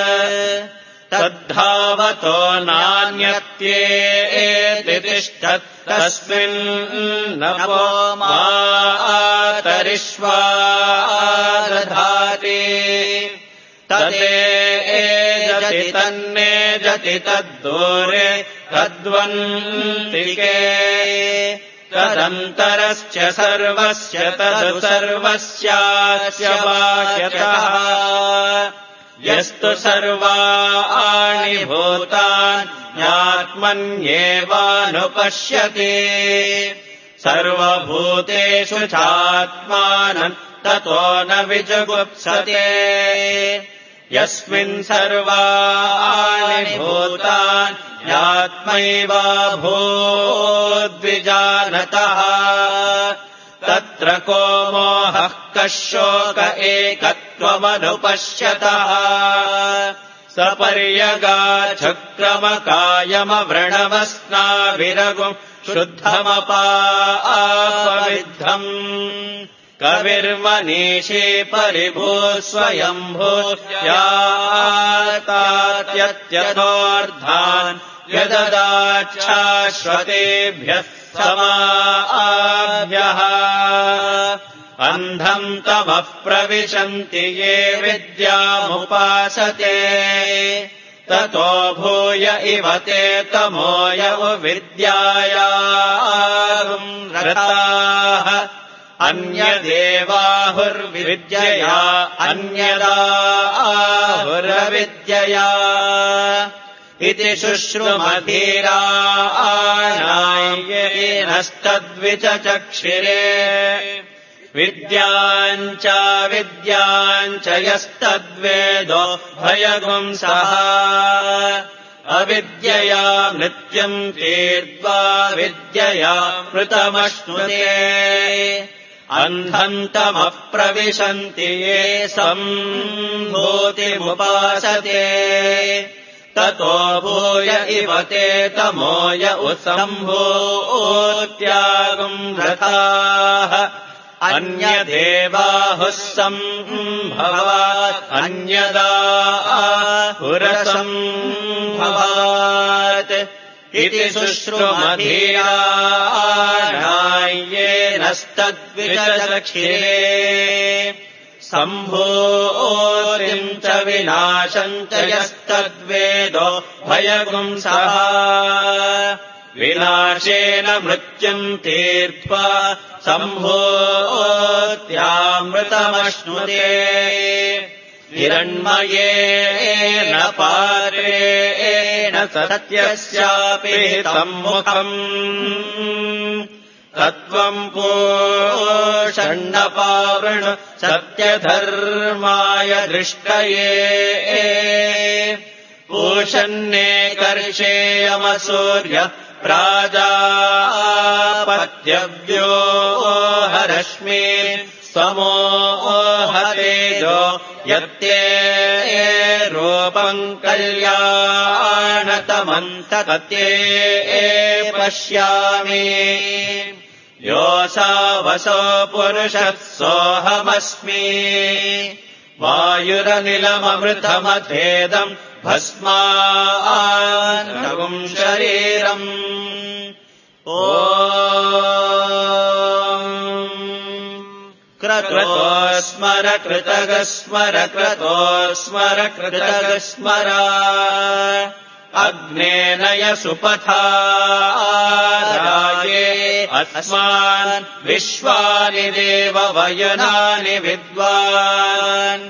तद्धावतो नान्यत्येति तिष्ठत् तस्मिन्नपो मातरिष्वा दधाति तते एजति तन्ने जति तद्दूरे तद्वन्तिके तदन्तरश्च सर्वस्य तदु सर्वस्यास्य बाह्यतः यस्तु सर्वाणि भूतान्यात्मन्येवानुपश्यति सर्वभूतेषु चात्मानम् ततो न विजुगुप्सते यस्मिन् सर्वाणि भूतान्यात्मैवाभूद्विजानतः तत्र को मोहः कः शोक एकत्वमनुपश्यतः सपर्यगाच्छक्रमकायमव्रणवस्नाविरगुम् शुद्धमपापविद्धम् कविर्मनीषी परिभूः स्वयम्भूयातात्यत्यथोऽर्धान् यददाच्छाश्वतेभ्यः समाभ्यः अन्धम् तमः प्रविशन्ति ये विद्यामुपासते ततो भूय इव ते तमोय विद्यायाम् रताः अन्यदेवाहुर्विद्यया अन्यदाहुरविद्यया इति शुश्रुमधीराणायेनस्तद्विचचक्षिरे विद्याञ्च विद्याञ्च यस्तद्वेदो भयगुंसः अविद्यया नित्यम् तीर्त्वा विद्यया मृतमश्नुते अन्धम् तमः प्रविशन्ति ये सम्भूतिमुपासते ततो भूय इव ते तमोय उसम्भूत्यागुम् रथाः अन्यदेवाहुः सम्भवात् अन्यदाहुरसम्भवात् इति शुश्रुमधीराणायेनस्तद्विचक्षिरे सम्भूतिम् च विनाशम् च यस्तद्वेदो भयगुंसः विनाशेन मृत्युम् तीर्त्वा सम्भूत्यामृतमश्नुते हिरण्मयेन पात्रेण सत्यस्यापि सम्मुखम् तत्त्वम् पूषण्डपावृणु सत्यधर्माय दृष्टये पूषन्ने कर्षेयमसूर्य प्राजापत्यव्यो हरश्मि समोहतेजो यत्ते रूपम् कल्याणतमन्तते पश्यामि योऽसावसो पुरुषः सोऽहमस्मि वायुरनिलममृतमथेदम् भस्मान्नगुम् शरीरम् ओ क्रतो स्मर कृतगः स्मर क्रतो स्मर कृतगः स्मर अग्नेनय सुपथाराये अस्मान् विश्वानि देव वयनानि विद्वान्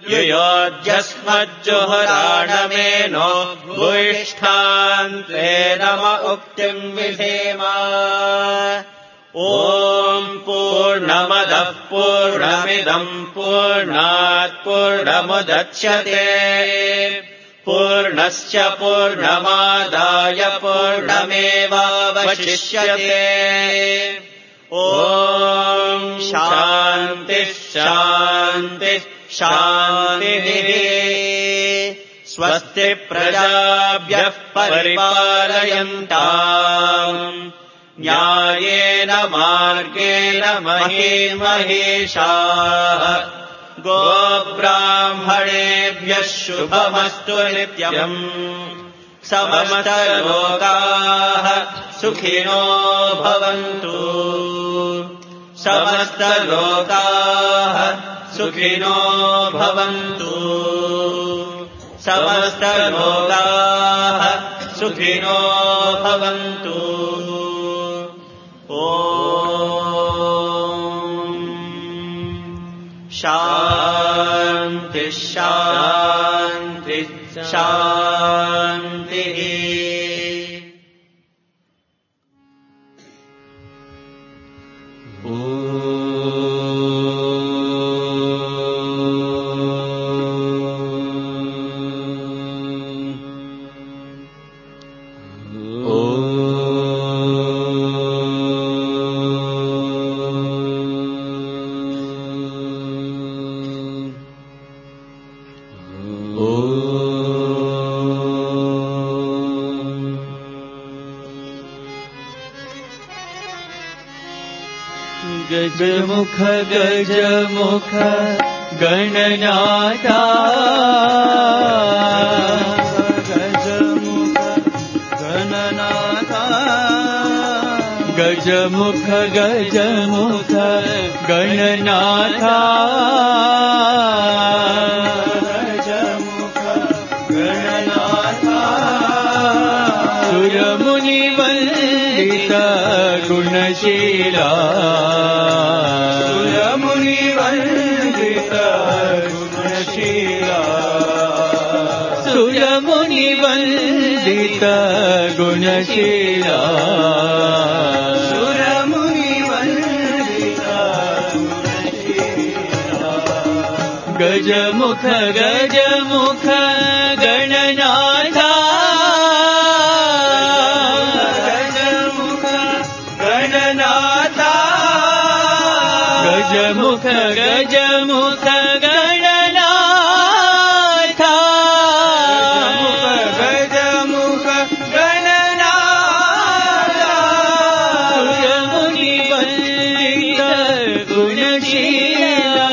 युयोध्यस्मज्जुहुराणमेनो भूयिष्ठान्ते नम उक्तिम् विधेम ॐ पूर्णमदः पूर्णमिदम् पूर्णात् पूर्णमुदच्यते पूर्णस्य पूर्णमादाय पूर्णमेवावशिष्यते ॐ शान्तिः शान्तिः शान्तिः स्वस्ति प्रजाभ्यः परिपालयन्ताम् न्यायेन मार्गेण महीमहेशाः गोब्राह्मणेभ्यः शुभमस्तु नित्यम् समस्तलोकाः सुखिनो भवन्तु समस्तलोकाः सुखिनो भवन्तु समस्तलोकाः सुखिनो भवन्तु ॐ शान्ति शान्ति शान्तिः गजमुख गजमुख गणनाथा गजमुख गणनाथा गजमुख गजमुख गणनाथा गजमुख गणनाथा सुरमुनिवन्दित गुणशीला सुरमुनिवन्दित गुणशीला सुरमुनिवन्दित गुणशीला सुरमुनिवन्दित गुणशीला गजमुख गजमुख गणनाथा गजमुख गजमुख गणनाथा गजमुख गणनाथा सुरमुनिवन्दित गुणशीला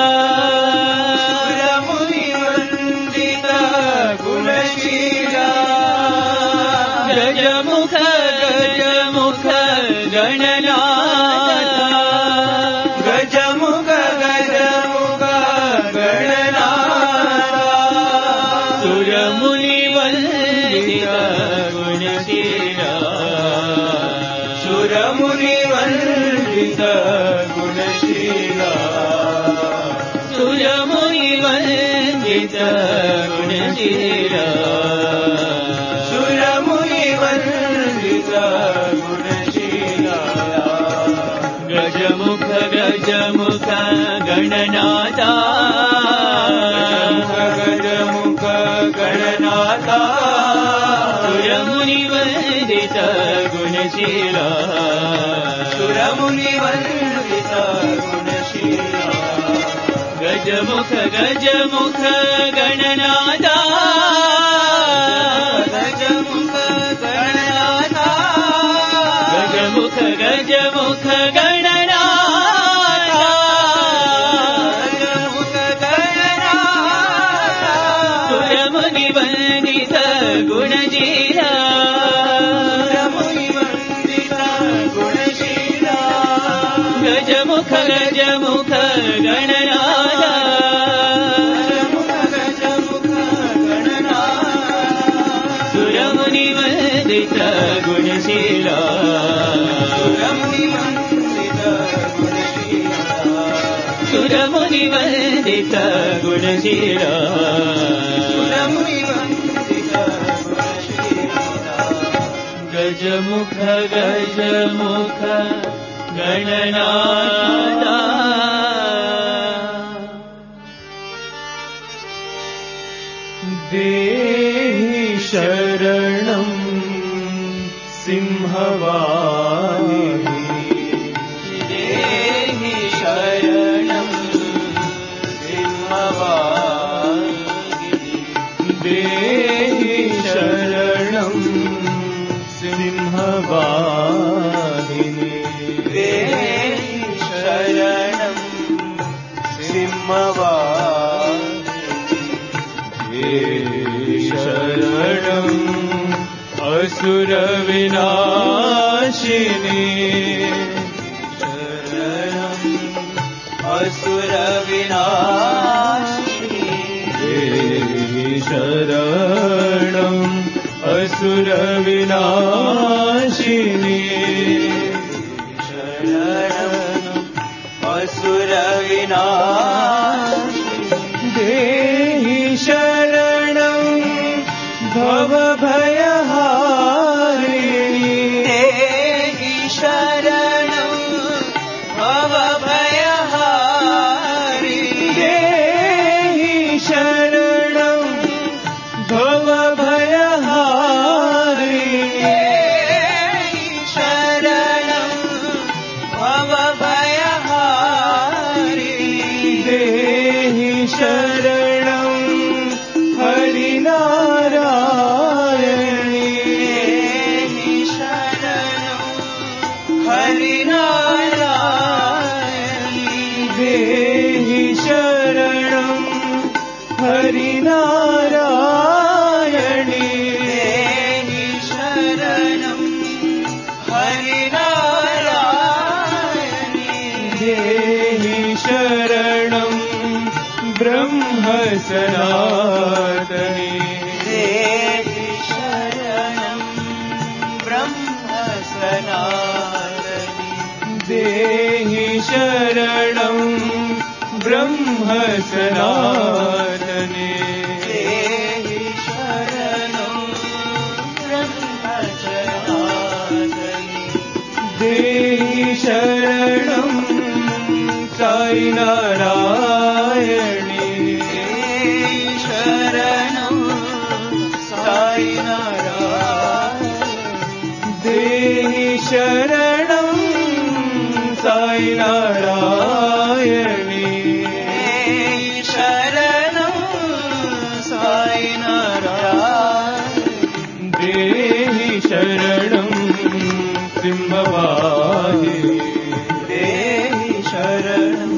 सुरमुनिवन्दित गुणशीला गजमुख गजमुख गणनाथा गजमुख गजमुख गणनाथा सुरमुनिवन्दित गुणशीला गुणशीला सुरमुनिवन्दिता गुणशीला गजमुख गजमुख गणनाथा गजमुख गणनाथा सुरमुनिवन्दिता गुणशीला सुरमुनिवन्दिता गुणशीला गजमुख गजमुख गणनाथा गजमुख गणनाथा गजमुख गजमुख गणनाथा गजमुख गणनाथा सुरमुनिवन्दित गुणशीला सुरमुनिवन्दित गुणशीला गजमुख गजमुख गणनाथा सुरमुनिवन्दित गुणशीला सुरमुनिवन्दित गुणशीला गजमुख गजमुख गणनाथा देहि शरणं सिंहवाहिनी देहि शरणं सिंहवाहिनी देहि शरणं सिंहवाहिनी देहि शरणं सिंहवाहिनी शरणम् असुरविनाशिनी शरणम् असुरविनाशिनी देहि शरणम् असुरविनाशिनी शरणम् असुरविनाशिनी देहि शरणं भवभयहारिणी देहि शरणं भवभयहारिणी देहि शरणं भवभयहारिणी देहि शरणं भवभयहारिणी देहि शरणं हरिनारायणी देहि शरणं हरिनारायणी देहि शरणं हरिनारायणी देहि शरणं हरिनारायणी देहि शरणं ब्रह्म सनातनी देहि शरणं ब्रह्म सनातनी देहि शरणं ब्रह्म सनातनी देहि शरणं ब्रह्म सनातनी देहि शरणं साई नारायणी देहि शरणं साई नारायणी देहि शरणं साई नारायणी देहि शरणं साई नारायणी देहि शरणं सिंहवाहिनी देहि शरणं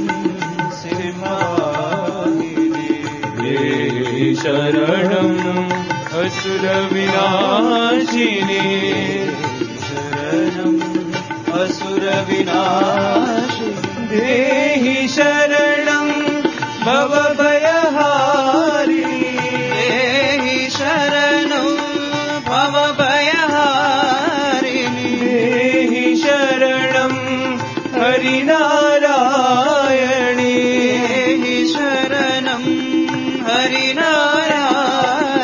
सिंहवाहिनी देहि शरणं असुरविनाशिनी शरणं असुरविनाशिनी देहि शरणं भवभयहारिणी देहि शरणं भवभयहारिणी देहि शरणं हरिनारायणी देहि शरणं हरिनारायणी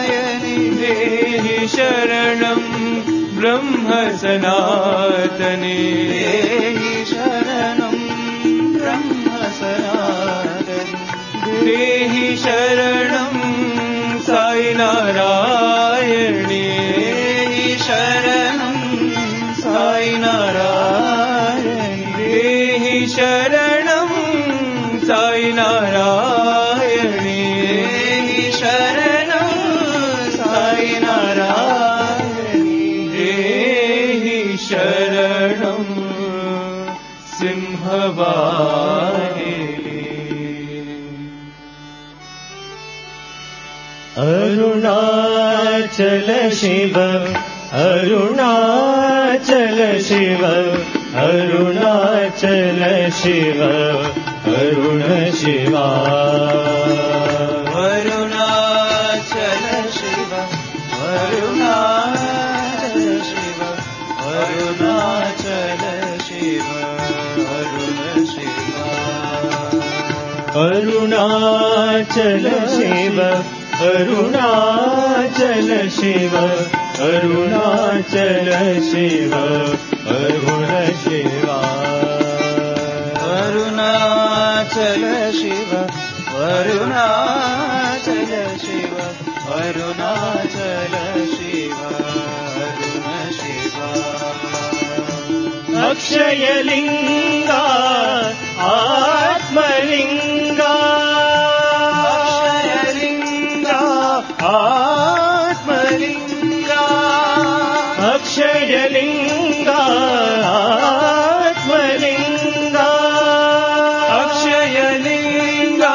ब्रह्म सनातने देहि शरणं ब्रह्म सनातने देहि शरणं साई नारायणी देहि शरणं साई नारायणी देहि शरणं साई नारायणी देहि शरणं साई नारायणी देहि शरणं सिंहवाहिनी अरुणाचल शिव अरुणाचल शिव अरुणाचल शिव अरुण शिवा अरुणाचल शिव अरुणाचल शिव अरुणाचल शिव अरुण शिवा अरुणाचल शिव अरुणाचल शिव अरुणाचल शिव अरुण शिवा अरुणाचल शिव अरुणाचल शिव अरुणाचल शिव अरुण शिवा अक्षयलिंगा आत्मलिंगा आत्मलिंगा अक्षयलिंगा आत्मलिंगा अक्षयलिंगा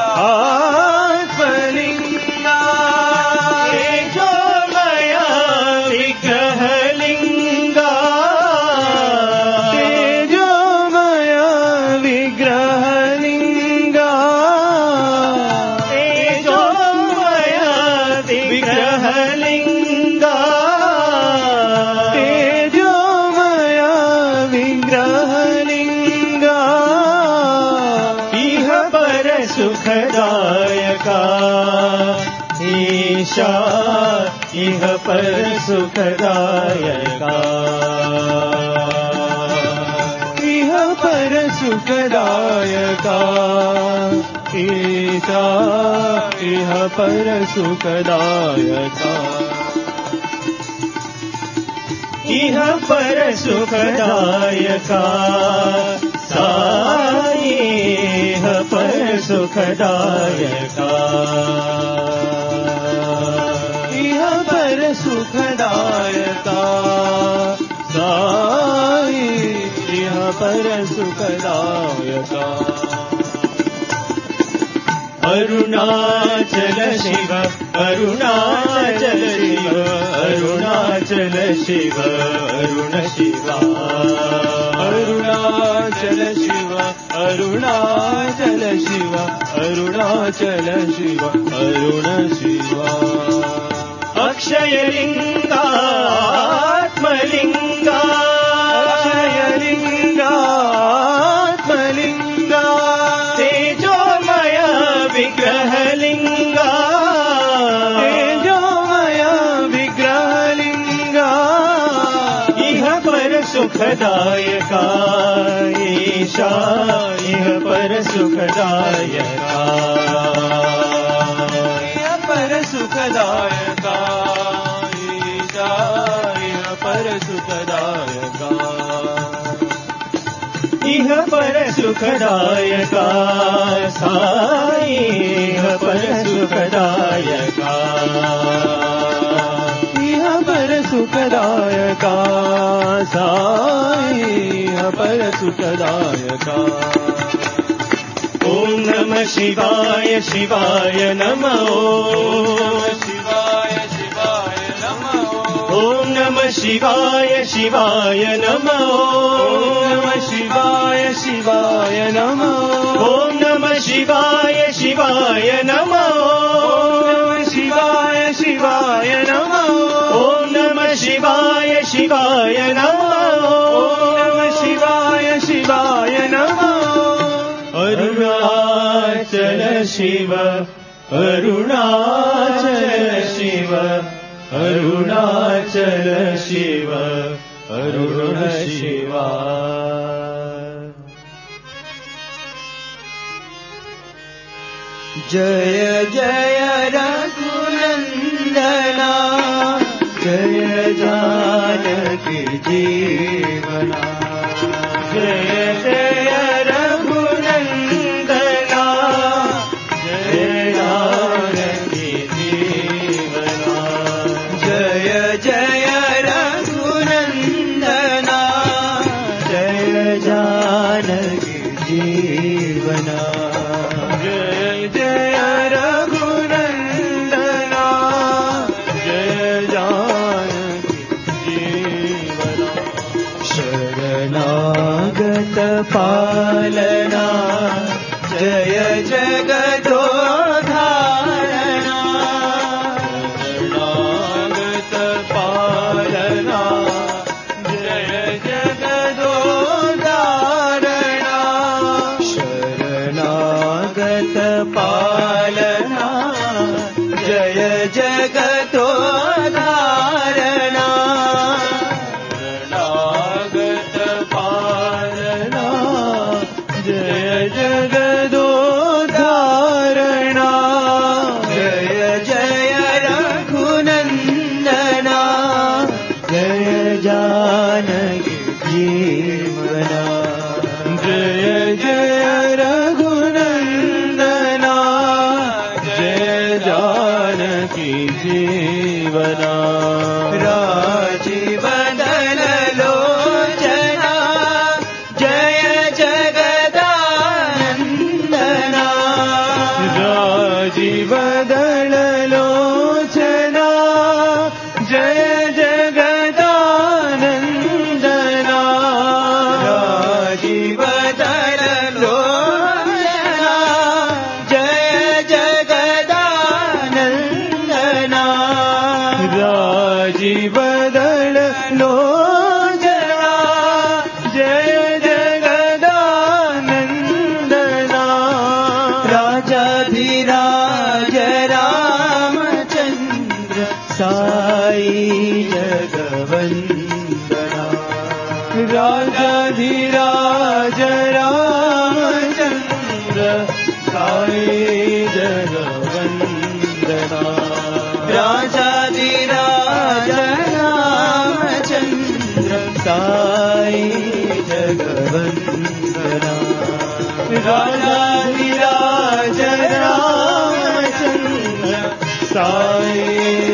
आत्मलिंगा तेजोमय विग्रहलिंगा तेजोमय विग्रहलिंगा तेजोमय विग्रहलिंगा तेजोमय विग्रहलिंगा इह पर सुखदायका ईशा इह पर सुखदायका इह पर सुखदायका ईशा इह पर सुखदायका इह पर सुखदायका साई इह पर सुखदायका इह पर सुखदायका साई इह पर सुखदायका अरुणाचल शिव अरुणाचल शिव अरुणाचल शिव अरुण शिवा अरुणाचल शिव अरुणाचल शिव अरुणाचल शिव अरुण शिवा अक्षयलिंगा आत्मलिंगा अक्षयलिंगा आत्मलिंगा तेजोमय विग्रहलिंगा तेजोमय विग्रहलिंगा इह पर सुखदायका ईशा इह पर सुखदायका इह पर सुखदायका ईशा इह पर सुखदायका इह पर सुखदायका साई इह पर सुखदायका इह पर सुखदायका साई इह पर सुखदायका ओम नमः शिवाय शिवाय नमः शिवाय शिवाय नमः ओम नमः शिवाय शिवाय नमः नमः शिवाय शिवाय नमः ओम नमः शिवाय शिवाय नमः नमः शिवाय शिवाय नमः ओम नमः शिवाय शिवाय नमः नमः शिवाय शिवाय नमः अरुणाचल शिव अरुणाचल शिव अरुणाचल शिव अरुण शिवा जय जय रघुनंदना जय जानकी जीवना जय जय रघुनंदना जय जानकी जीवना जय जय रघुनंदना जय जानकी जीवना जय जय रघुनंदना जय जानकी जीवना शरणागत पालना जय जगदोधारणा शरणागत पालना जय जगदोधारणा शरणागत पालना जय जगदोधारणा शरणागत पालना जय जगदोधारणा जय जय रघुनंदना जय जानकी जीवना जय जय रघुनंदना जय जानकी जीवना राजीवदल लोचना जय जगदानंदना राजीवदल लोचना जय जगदानंदना राजीवदल लोचना जय जगदानंदना राजीवदल लोचना जय जगदानंदना राजाधिराज रामचंद्र साई जगवंदना राजाधिराज रामचंद्र साई जगवंदना राजाधिराज रामचंद्र साई जगवंदना राजाधिराज रामचंद्र साई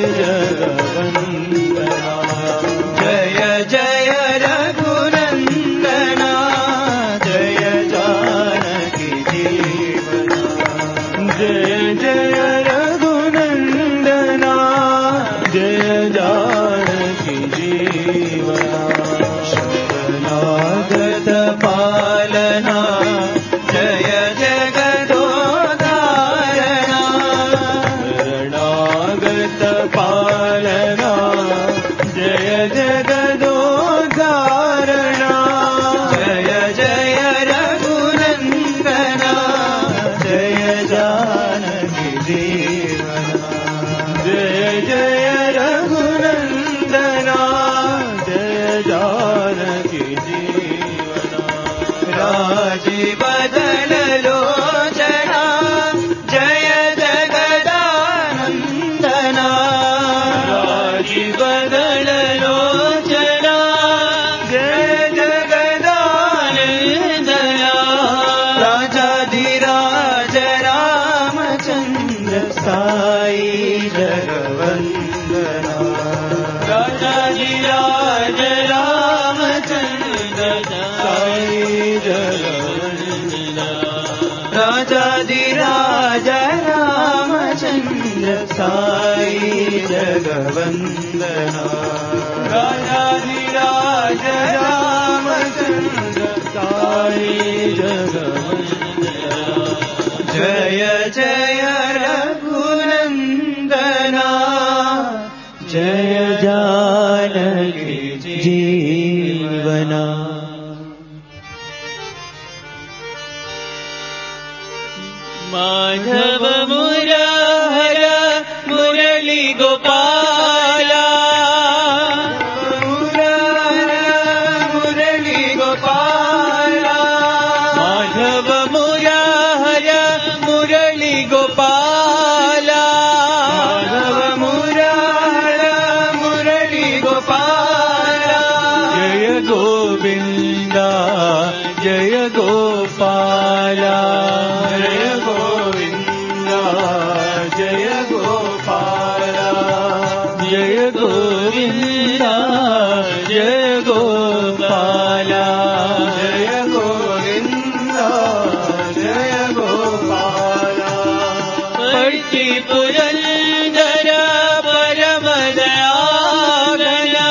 जगवंदना जय जय रघुनंदना जय जानकी जीवना जय जय रघुनंदना जय जानकी जीवना शरणागत पालना जय जगदोधारणा शरणागत पालना जय जगदोधारणा जय जय रघुनंदना जय जानकी जीवना जय जय रघुनंदना जय जानकी जीवना राजीवदल लोचना जय जगदानंदना राजीवदल लोचना जय जगदानंदना राजाधिराज रामचंद्र साई जगवंदना राजाधिराज रामचंद्र साई जगवंदना राजाधिराज रामचंद्र साई जगवंदना राजाधिराज रामचंद्र साई जगवंदना जय जय रघुनंदना जय जानकी जीवना माधव मुराहर मुरली गोपाल गोपाल जय गोविंद जय गोपाल जय गोविंद जय गोपाल जय गोविंद जय गोपाल पट्टी पुरंदर परम दयाघना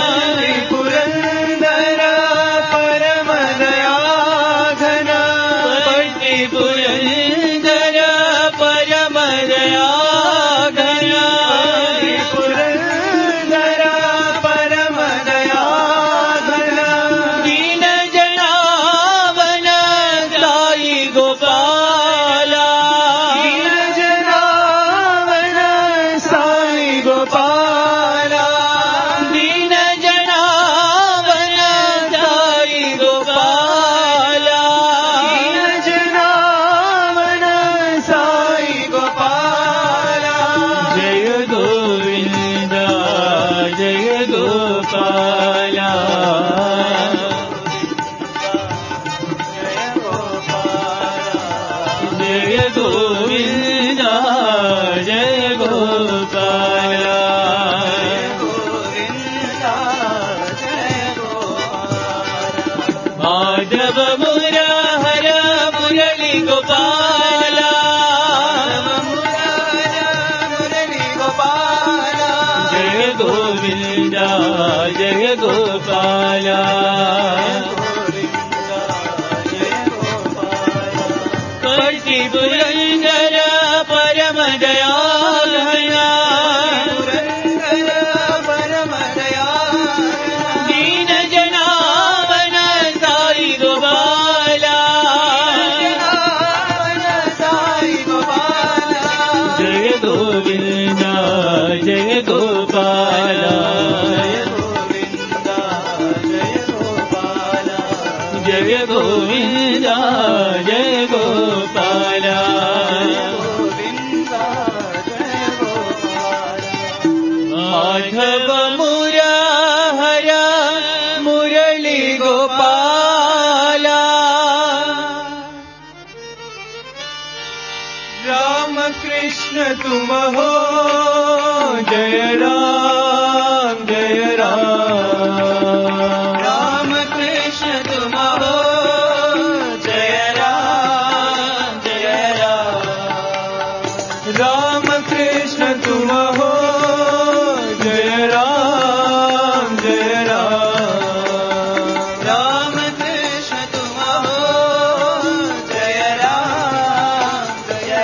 पुरंदर परम दयाघना पट्टी पुरंदर परम दयाघना पुरंदर परम दयाघना दीन जनावन साई गोपाला दीन जनावन साई गोपाला दीन जनावन साई गोपाला दीन जनावन साई गोपाला जय गोविंद जय गोपाला जय गोविंद जय गोपाला माधव मुरहर मुरली गोपाला मुरली गोपाला जय गोविंद जय गोपाला पट्टी पुरंदर परम दयाघना परम दयाघना दीन जनावन साई गोपाला साई गोपाला जय गोविंद जय गोपाला जय गोविंद जय गोपाला माधव मुरहर मुरली गोपाला राम कृष्ण तुम हो जय राम जय राम राम कृष्ण तुम हो जय राम जय राम राम कृष्ण तुम हो जय राम जय राम राम कृष्ण तुम हो जय राम जय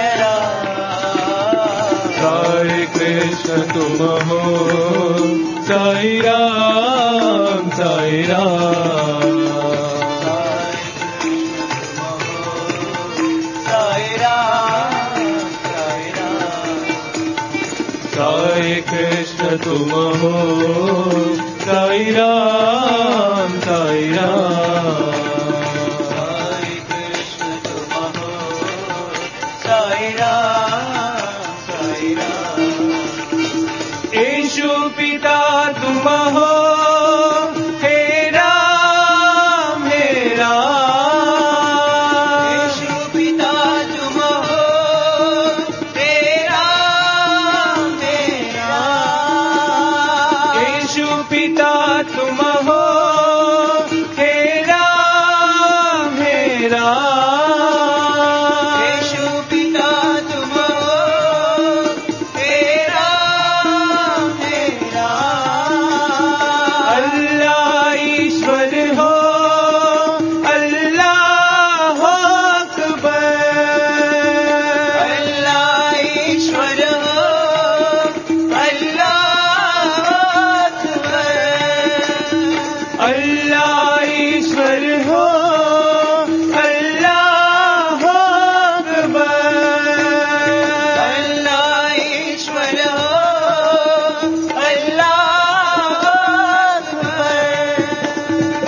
राम साई कृष्ण तुम हो साई राम साई राम साई राम साई राम साई कृष्ण तुम हो साई राम साई राम साई कृष्ण तुम हो साई राम साई राम ईशु पिता तुम हो हे राम हे राम ईशु पिता तुम हो हे राम हे राम ईशु पिता तुम हो हे राम हे राम ईशु पिता तुम हो हे राम हे राम अल्लाह ईश्वर हो अल्लाह अकबर अल्लाह ईश्वर हो अल्लाह अकबर अल्लाह ईश्वर हो अल्लाह अकबर अल्लाह ईश्वर हो अल्लाह अकबर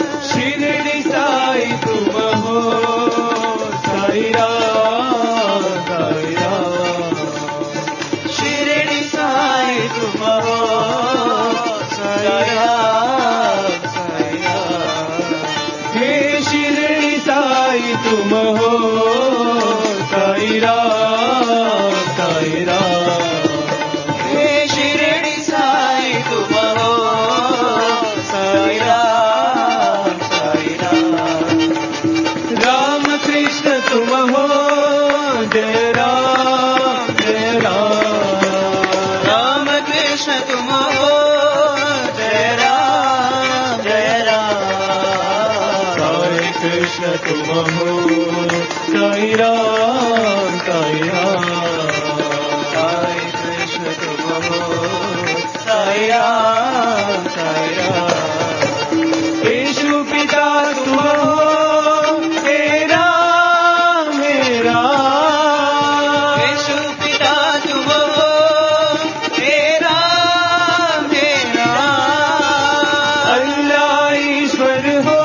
हो साई राम साई राम हे शिरडी साई तुम हो साई राम साई राम राम कृष्ण तुम हो जय राम जय राम राम कृष्ण तुम हो जय राम जय राम साई कृष्ण तुम हो साई राम साई राम साई कृष्ण तुम हो साई राम साई राम येशु पिता तुम हो हे राम हे राम येशु पिता तुम हो हे राम हे राम अल्लाह ईश्वर हो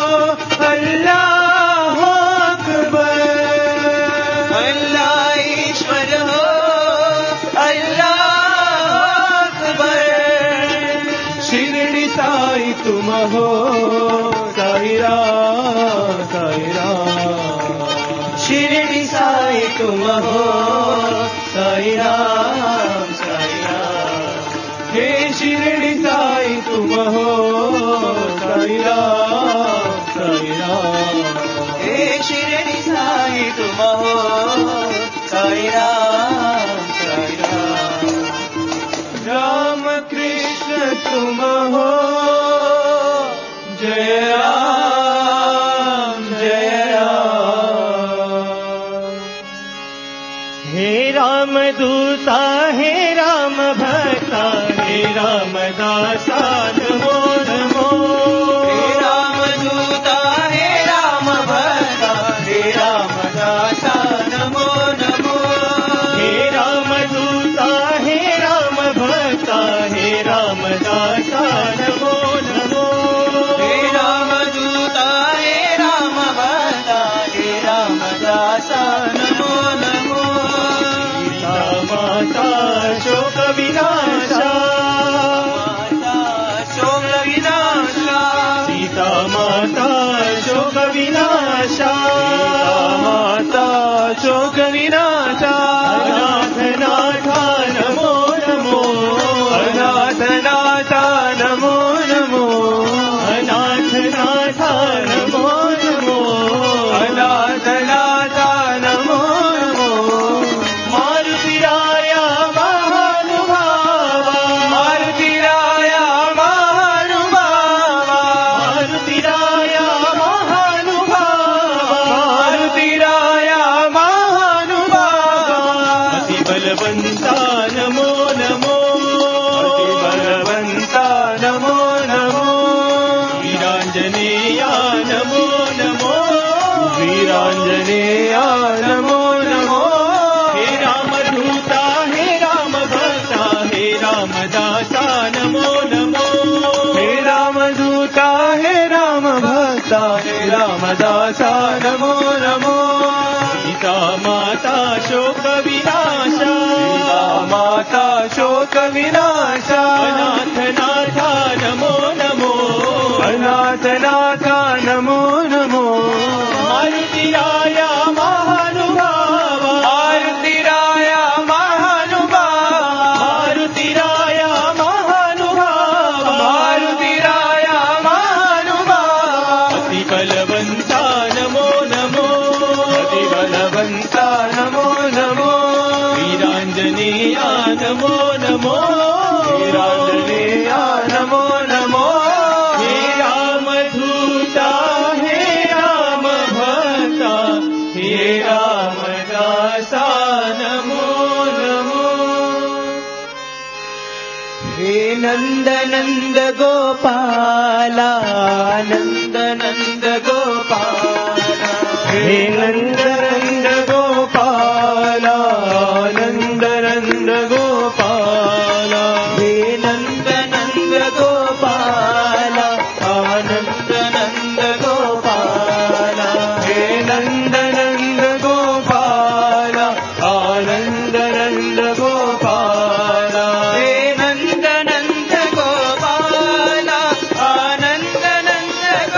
अल्लाह अकबर अल्लाह ईश्वर हो अल्लाह अकबर शिरडी साई तुम हो साई राम साई राम शिरडी साई तुम हो साई राम साई राम हे शिरडी साई तुम हो साई राम साई राम हे शिरडी साई तुम हो साई राम साई राम राम कृष्ण तुम हो जय राम जय राम हे राम दूता हे राम भक्ता हे राम दासा नमो नमो हे राम दूता हे राम भक्ता हे राम दासा नमो नमो हे राम दूता हे राम भक्ता हे राम दासा नमो नमो हे राम दूता हे राम भक्ता हे राम दासा नमो नमो सीता माता शोक विनाशा माता शोक विनाशा सीता माता शोक विनाशा माता शोक विनाशा अनाथ नाथा नमो नमो अनाथ नाथा नमो नमो अनाथ नाथा नमो नमो अनाथ नाथा नमो नमो मारुतिराया महानुभावा मारुतिराया महानुभावा मारुतिराया महानुभावा मारुतिराया महानुभावा अति बलवंता नमो नमो अति बलवंता नमो नमो वीरांजनेया नमो नमो वीरांजनेया नमो नमो हे राम दूता हे राम भक्ता हे राम दासा नमो नमो हे राम दूता हे राम भक्ता हे राम दासा नमो नमो सीता माता शोक विनाशा सीता माता शोक विनाशा अनाथ नाथा नमो नमो अनाथ नाथा नमो नमो मारुतिराया महानुभावा मारुतिराया महानुभावा मारुतिराया महानुभावा मारुतिराया महानुभावा अति बलवंता नमो नमो अति बलवंता नमो नमो वीरांजनेया नमो नमो वीरांजनेया नमो नमो हे राम दूता हे राम भक्ता हे राम दासा नमो नमो हे नंद नंद गोपाला नंद नंद गोपाला हे नंद नंद गोपाला नंद नंद गोपाला हे नंद नंद गोपाला आनंद नंद गोपाला हे नंद नंद गोपाला आनंद नंद गोपाला हे नंद नंद गोपाला आनंद नंद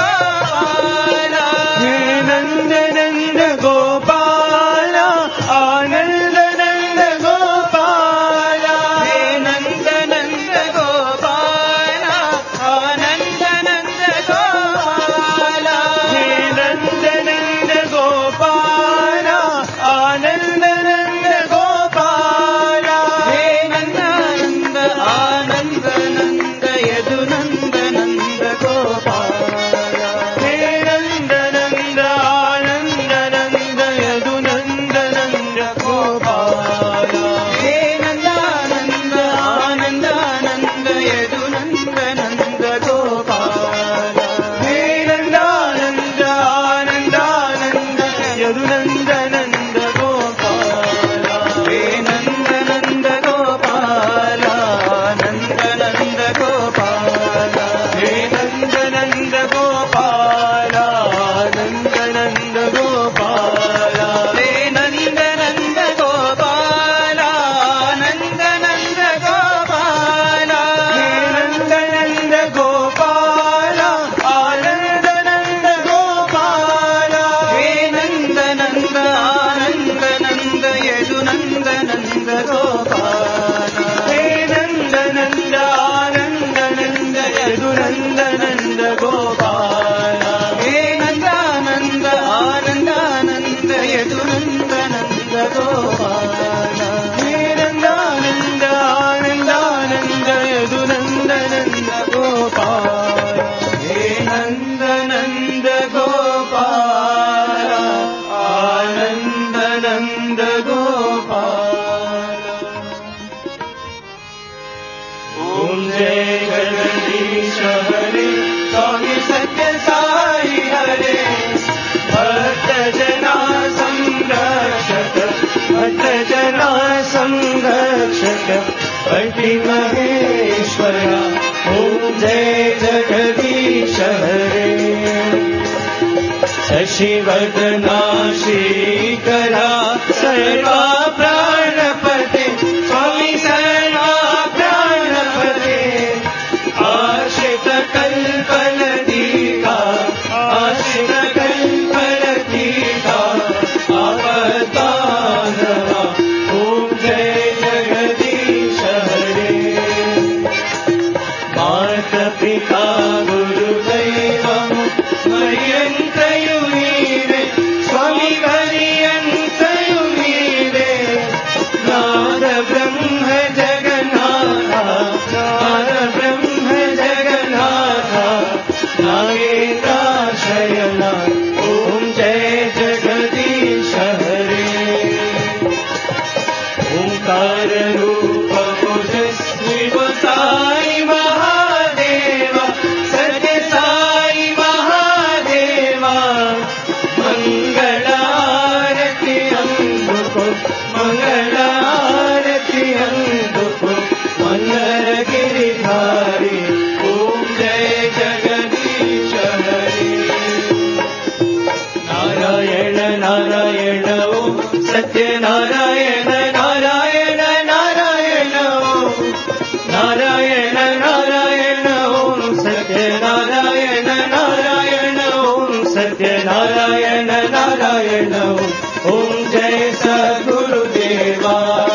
नंद नंद गोपाल हे नंदानंद आनंदानंद यदुनंद नंद गोपाल हे नंदानंद आनंदानंद यदुनंद नंद गोपाल हे नंद नंद गोपाल आनंद नंद गोपाल ओम जय जगदीश हरे स्वामी सत्य साई हरे भक्त जना संरक्षक भक्त जना संरक्षक पति महेश्वरा ओम जय जगदीश हरे शशिवदना श्रीकरा सर्वा प्राणपते स्वामी सर्वा प्राणपते आश्रित कल्पलतिका आश्रित कल्पलतिका आपदानवा ओम जय जगदीश हरे मात पिता गुरुदैवं मर्यन्तयु नीवे स्वामी मर्यन्तयु नीवे नाद ब्रह्म जगन्नाथा नाद ब्रह्म जगन्नाथा नागेन्द्राशयना ओम जय जगदीश हरे ओंकार रूप ओजस्वी साई महादेवा सत्य साई महादेवा मंगलारति अंधुको मंगलारति अंधुको मंदर गिरिधारी ओम जय जगदीश हरे नारायण नारायण ओम सत्य नारायण नारायण नारायण ओम नारायण नारायण ओम सत्य नारायण नारायण ओम सत्य नारायण नारायण ओम जय सद्गुरुदेवा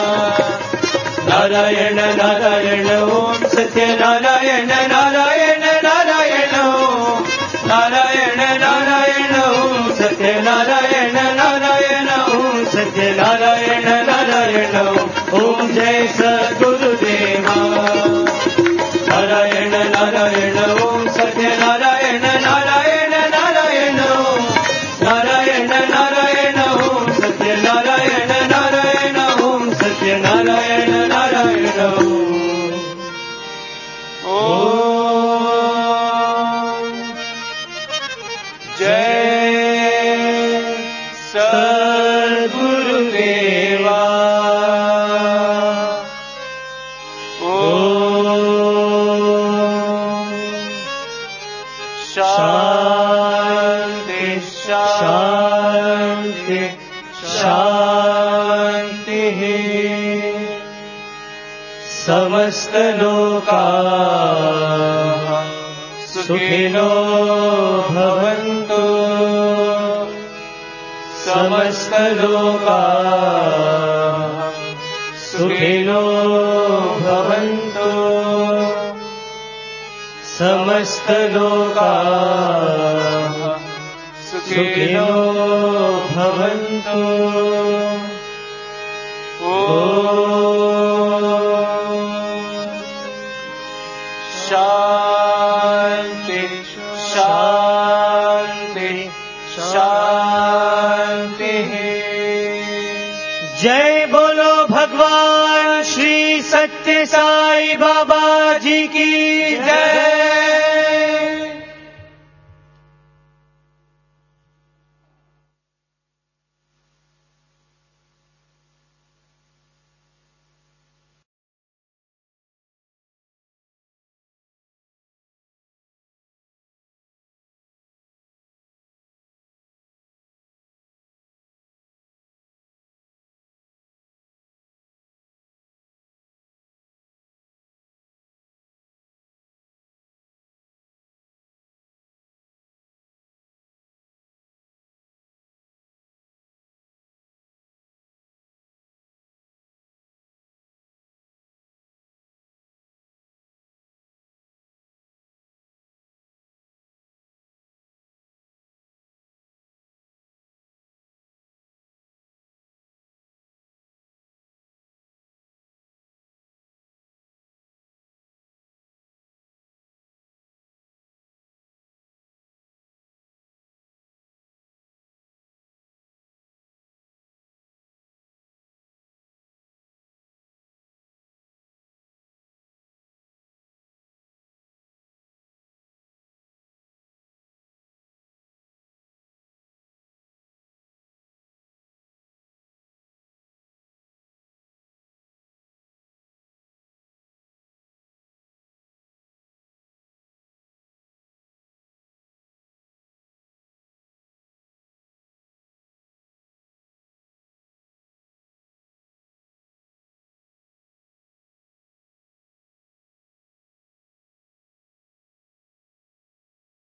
नारायण नारायण ओम सत्य नारायण नारायण नारायण ओम नारायण नारायण ओम सत्य नारायण नारायण ओम सत्य नारायण नारायण ओम जय सद्गुरुदेवा नारायण नारायण ओम सत्य नारायण नारायण नारायण ओम नारायण नारायण ओम सत्य नारायण नारायण ओम सत्य नारायण नारायण ओम जय सद्गुरुदेवा ओम शांति शांति शांति समस्त लोकाः सुखिनो भवन्तु समस्त लोकाः सुखिनो भवन्तु समस्त लोकाः सुखिनो भवन्तु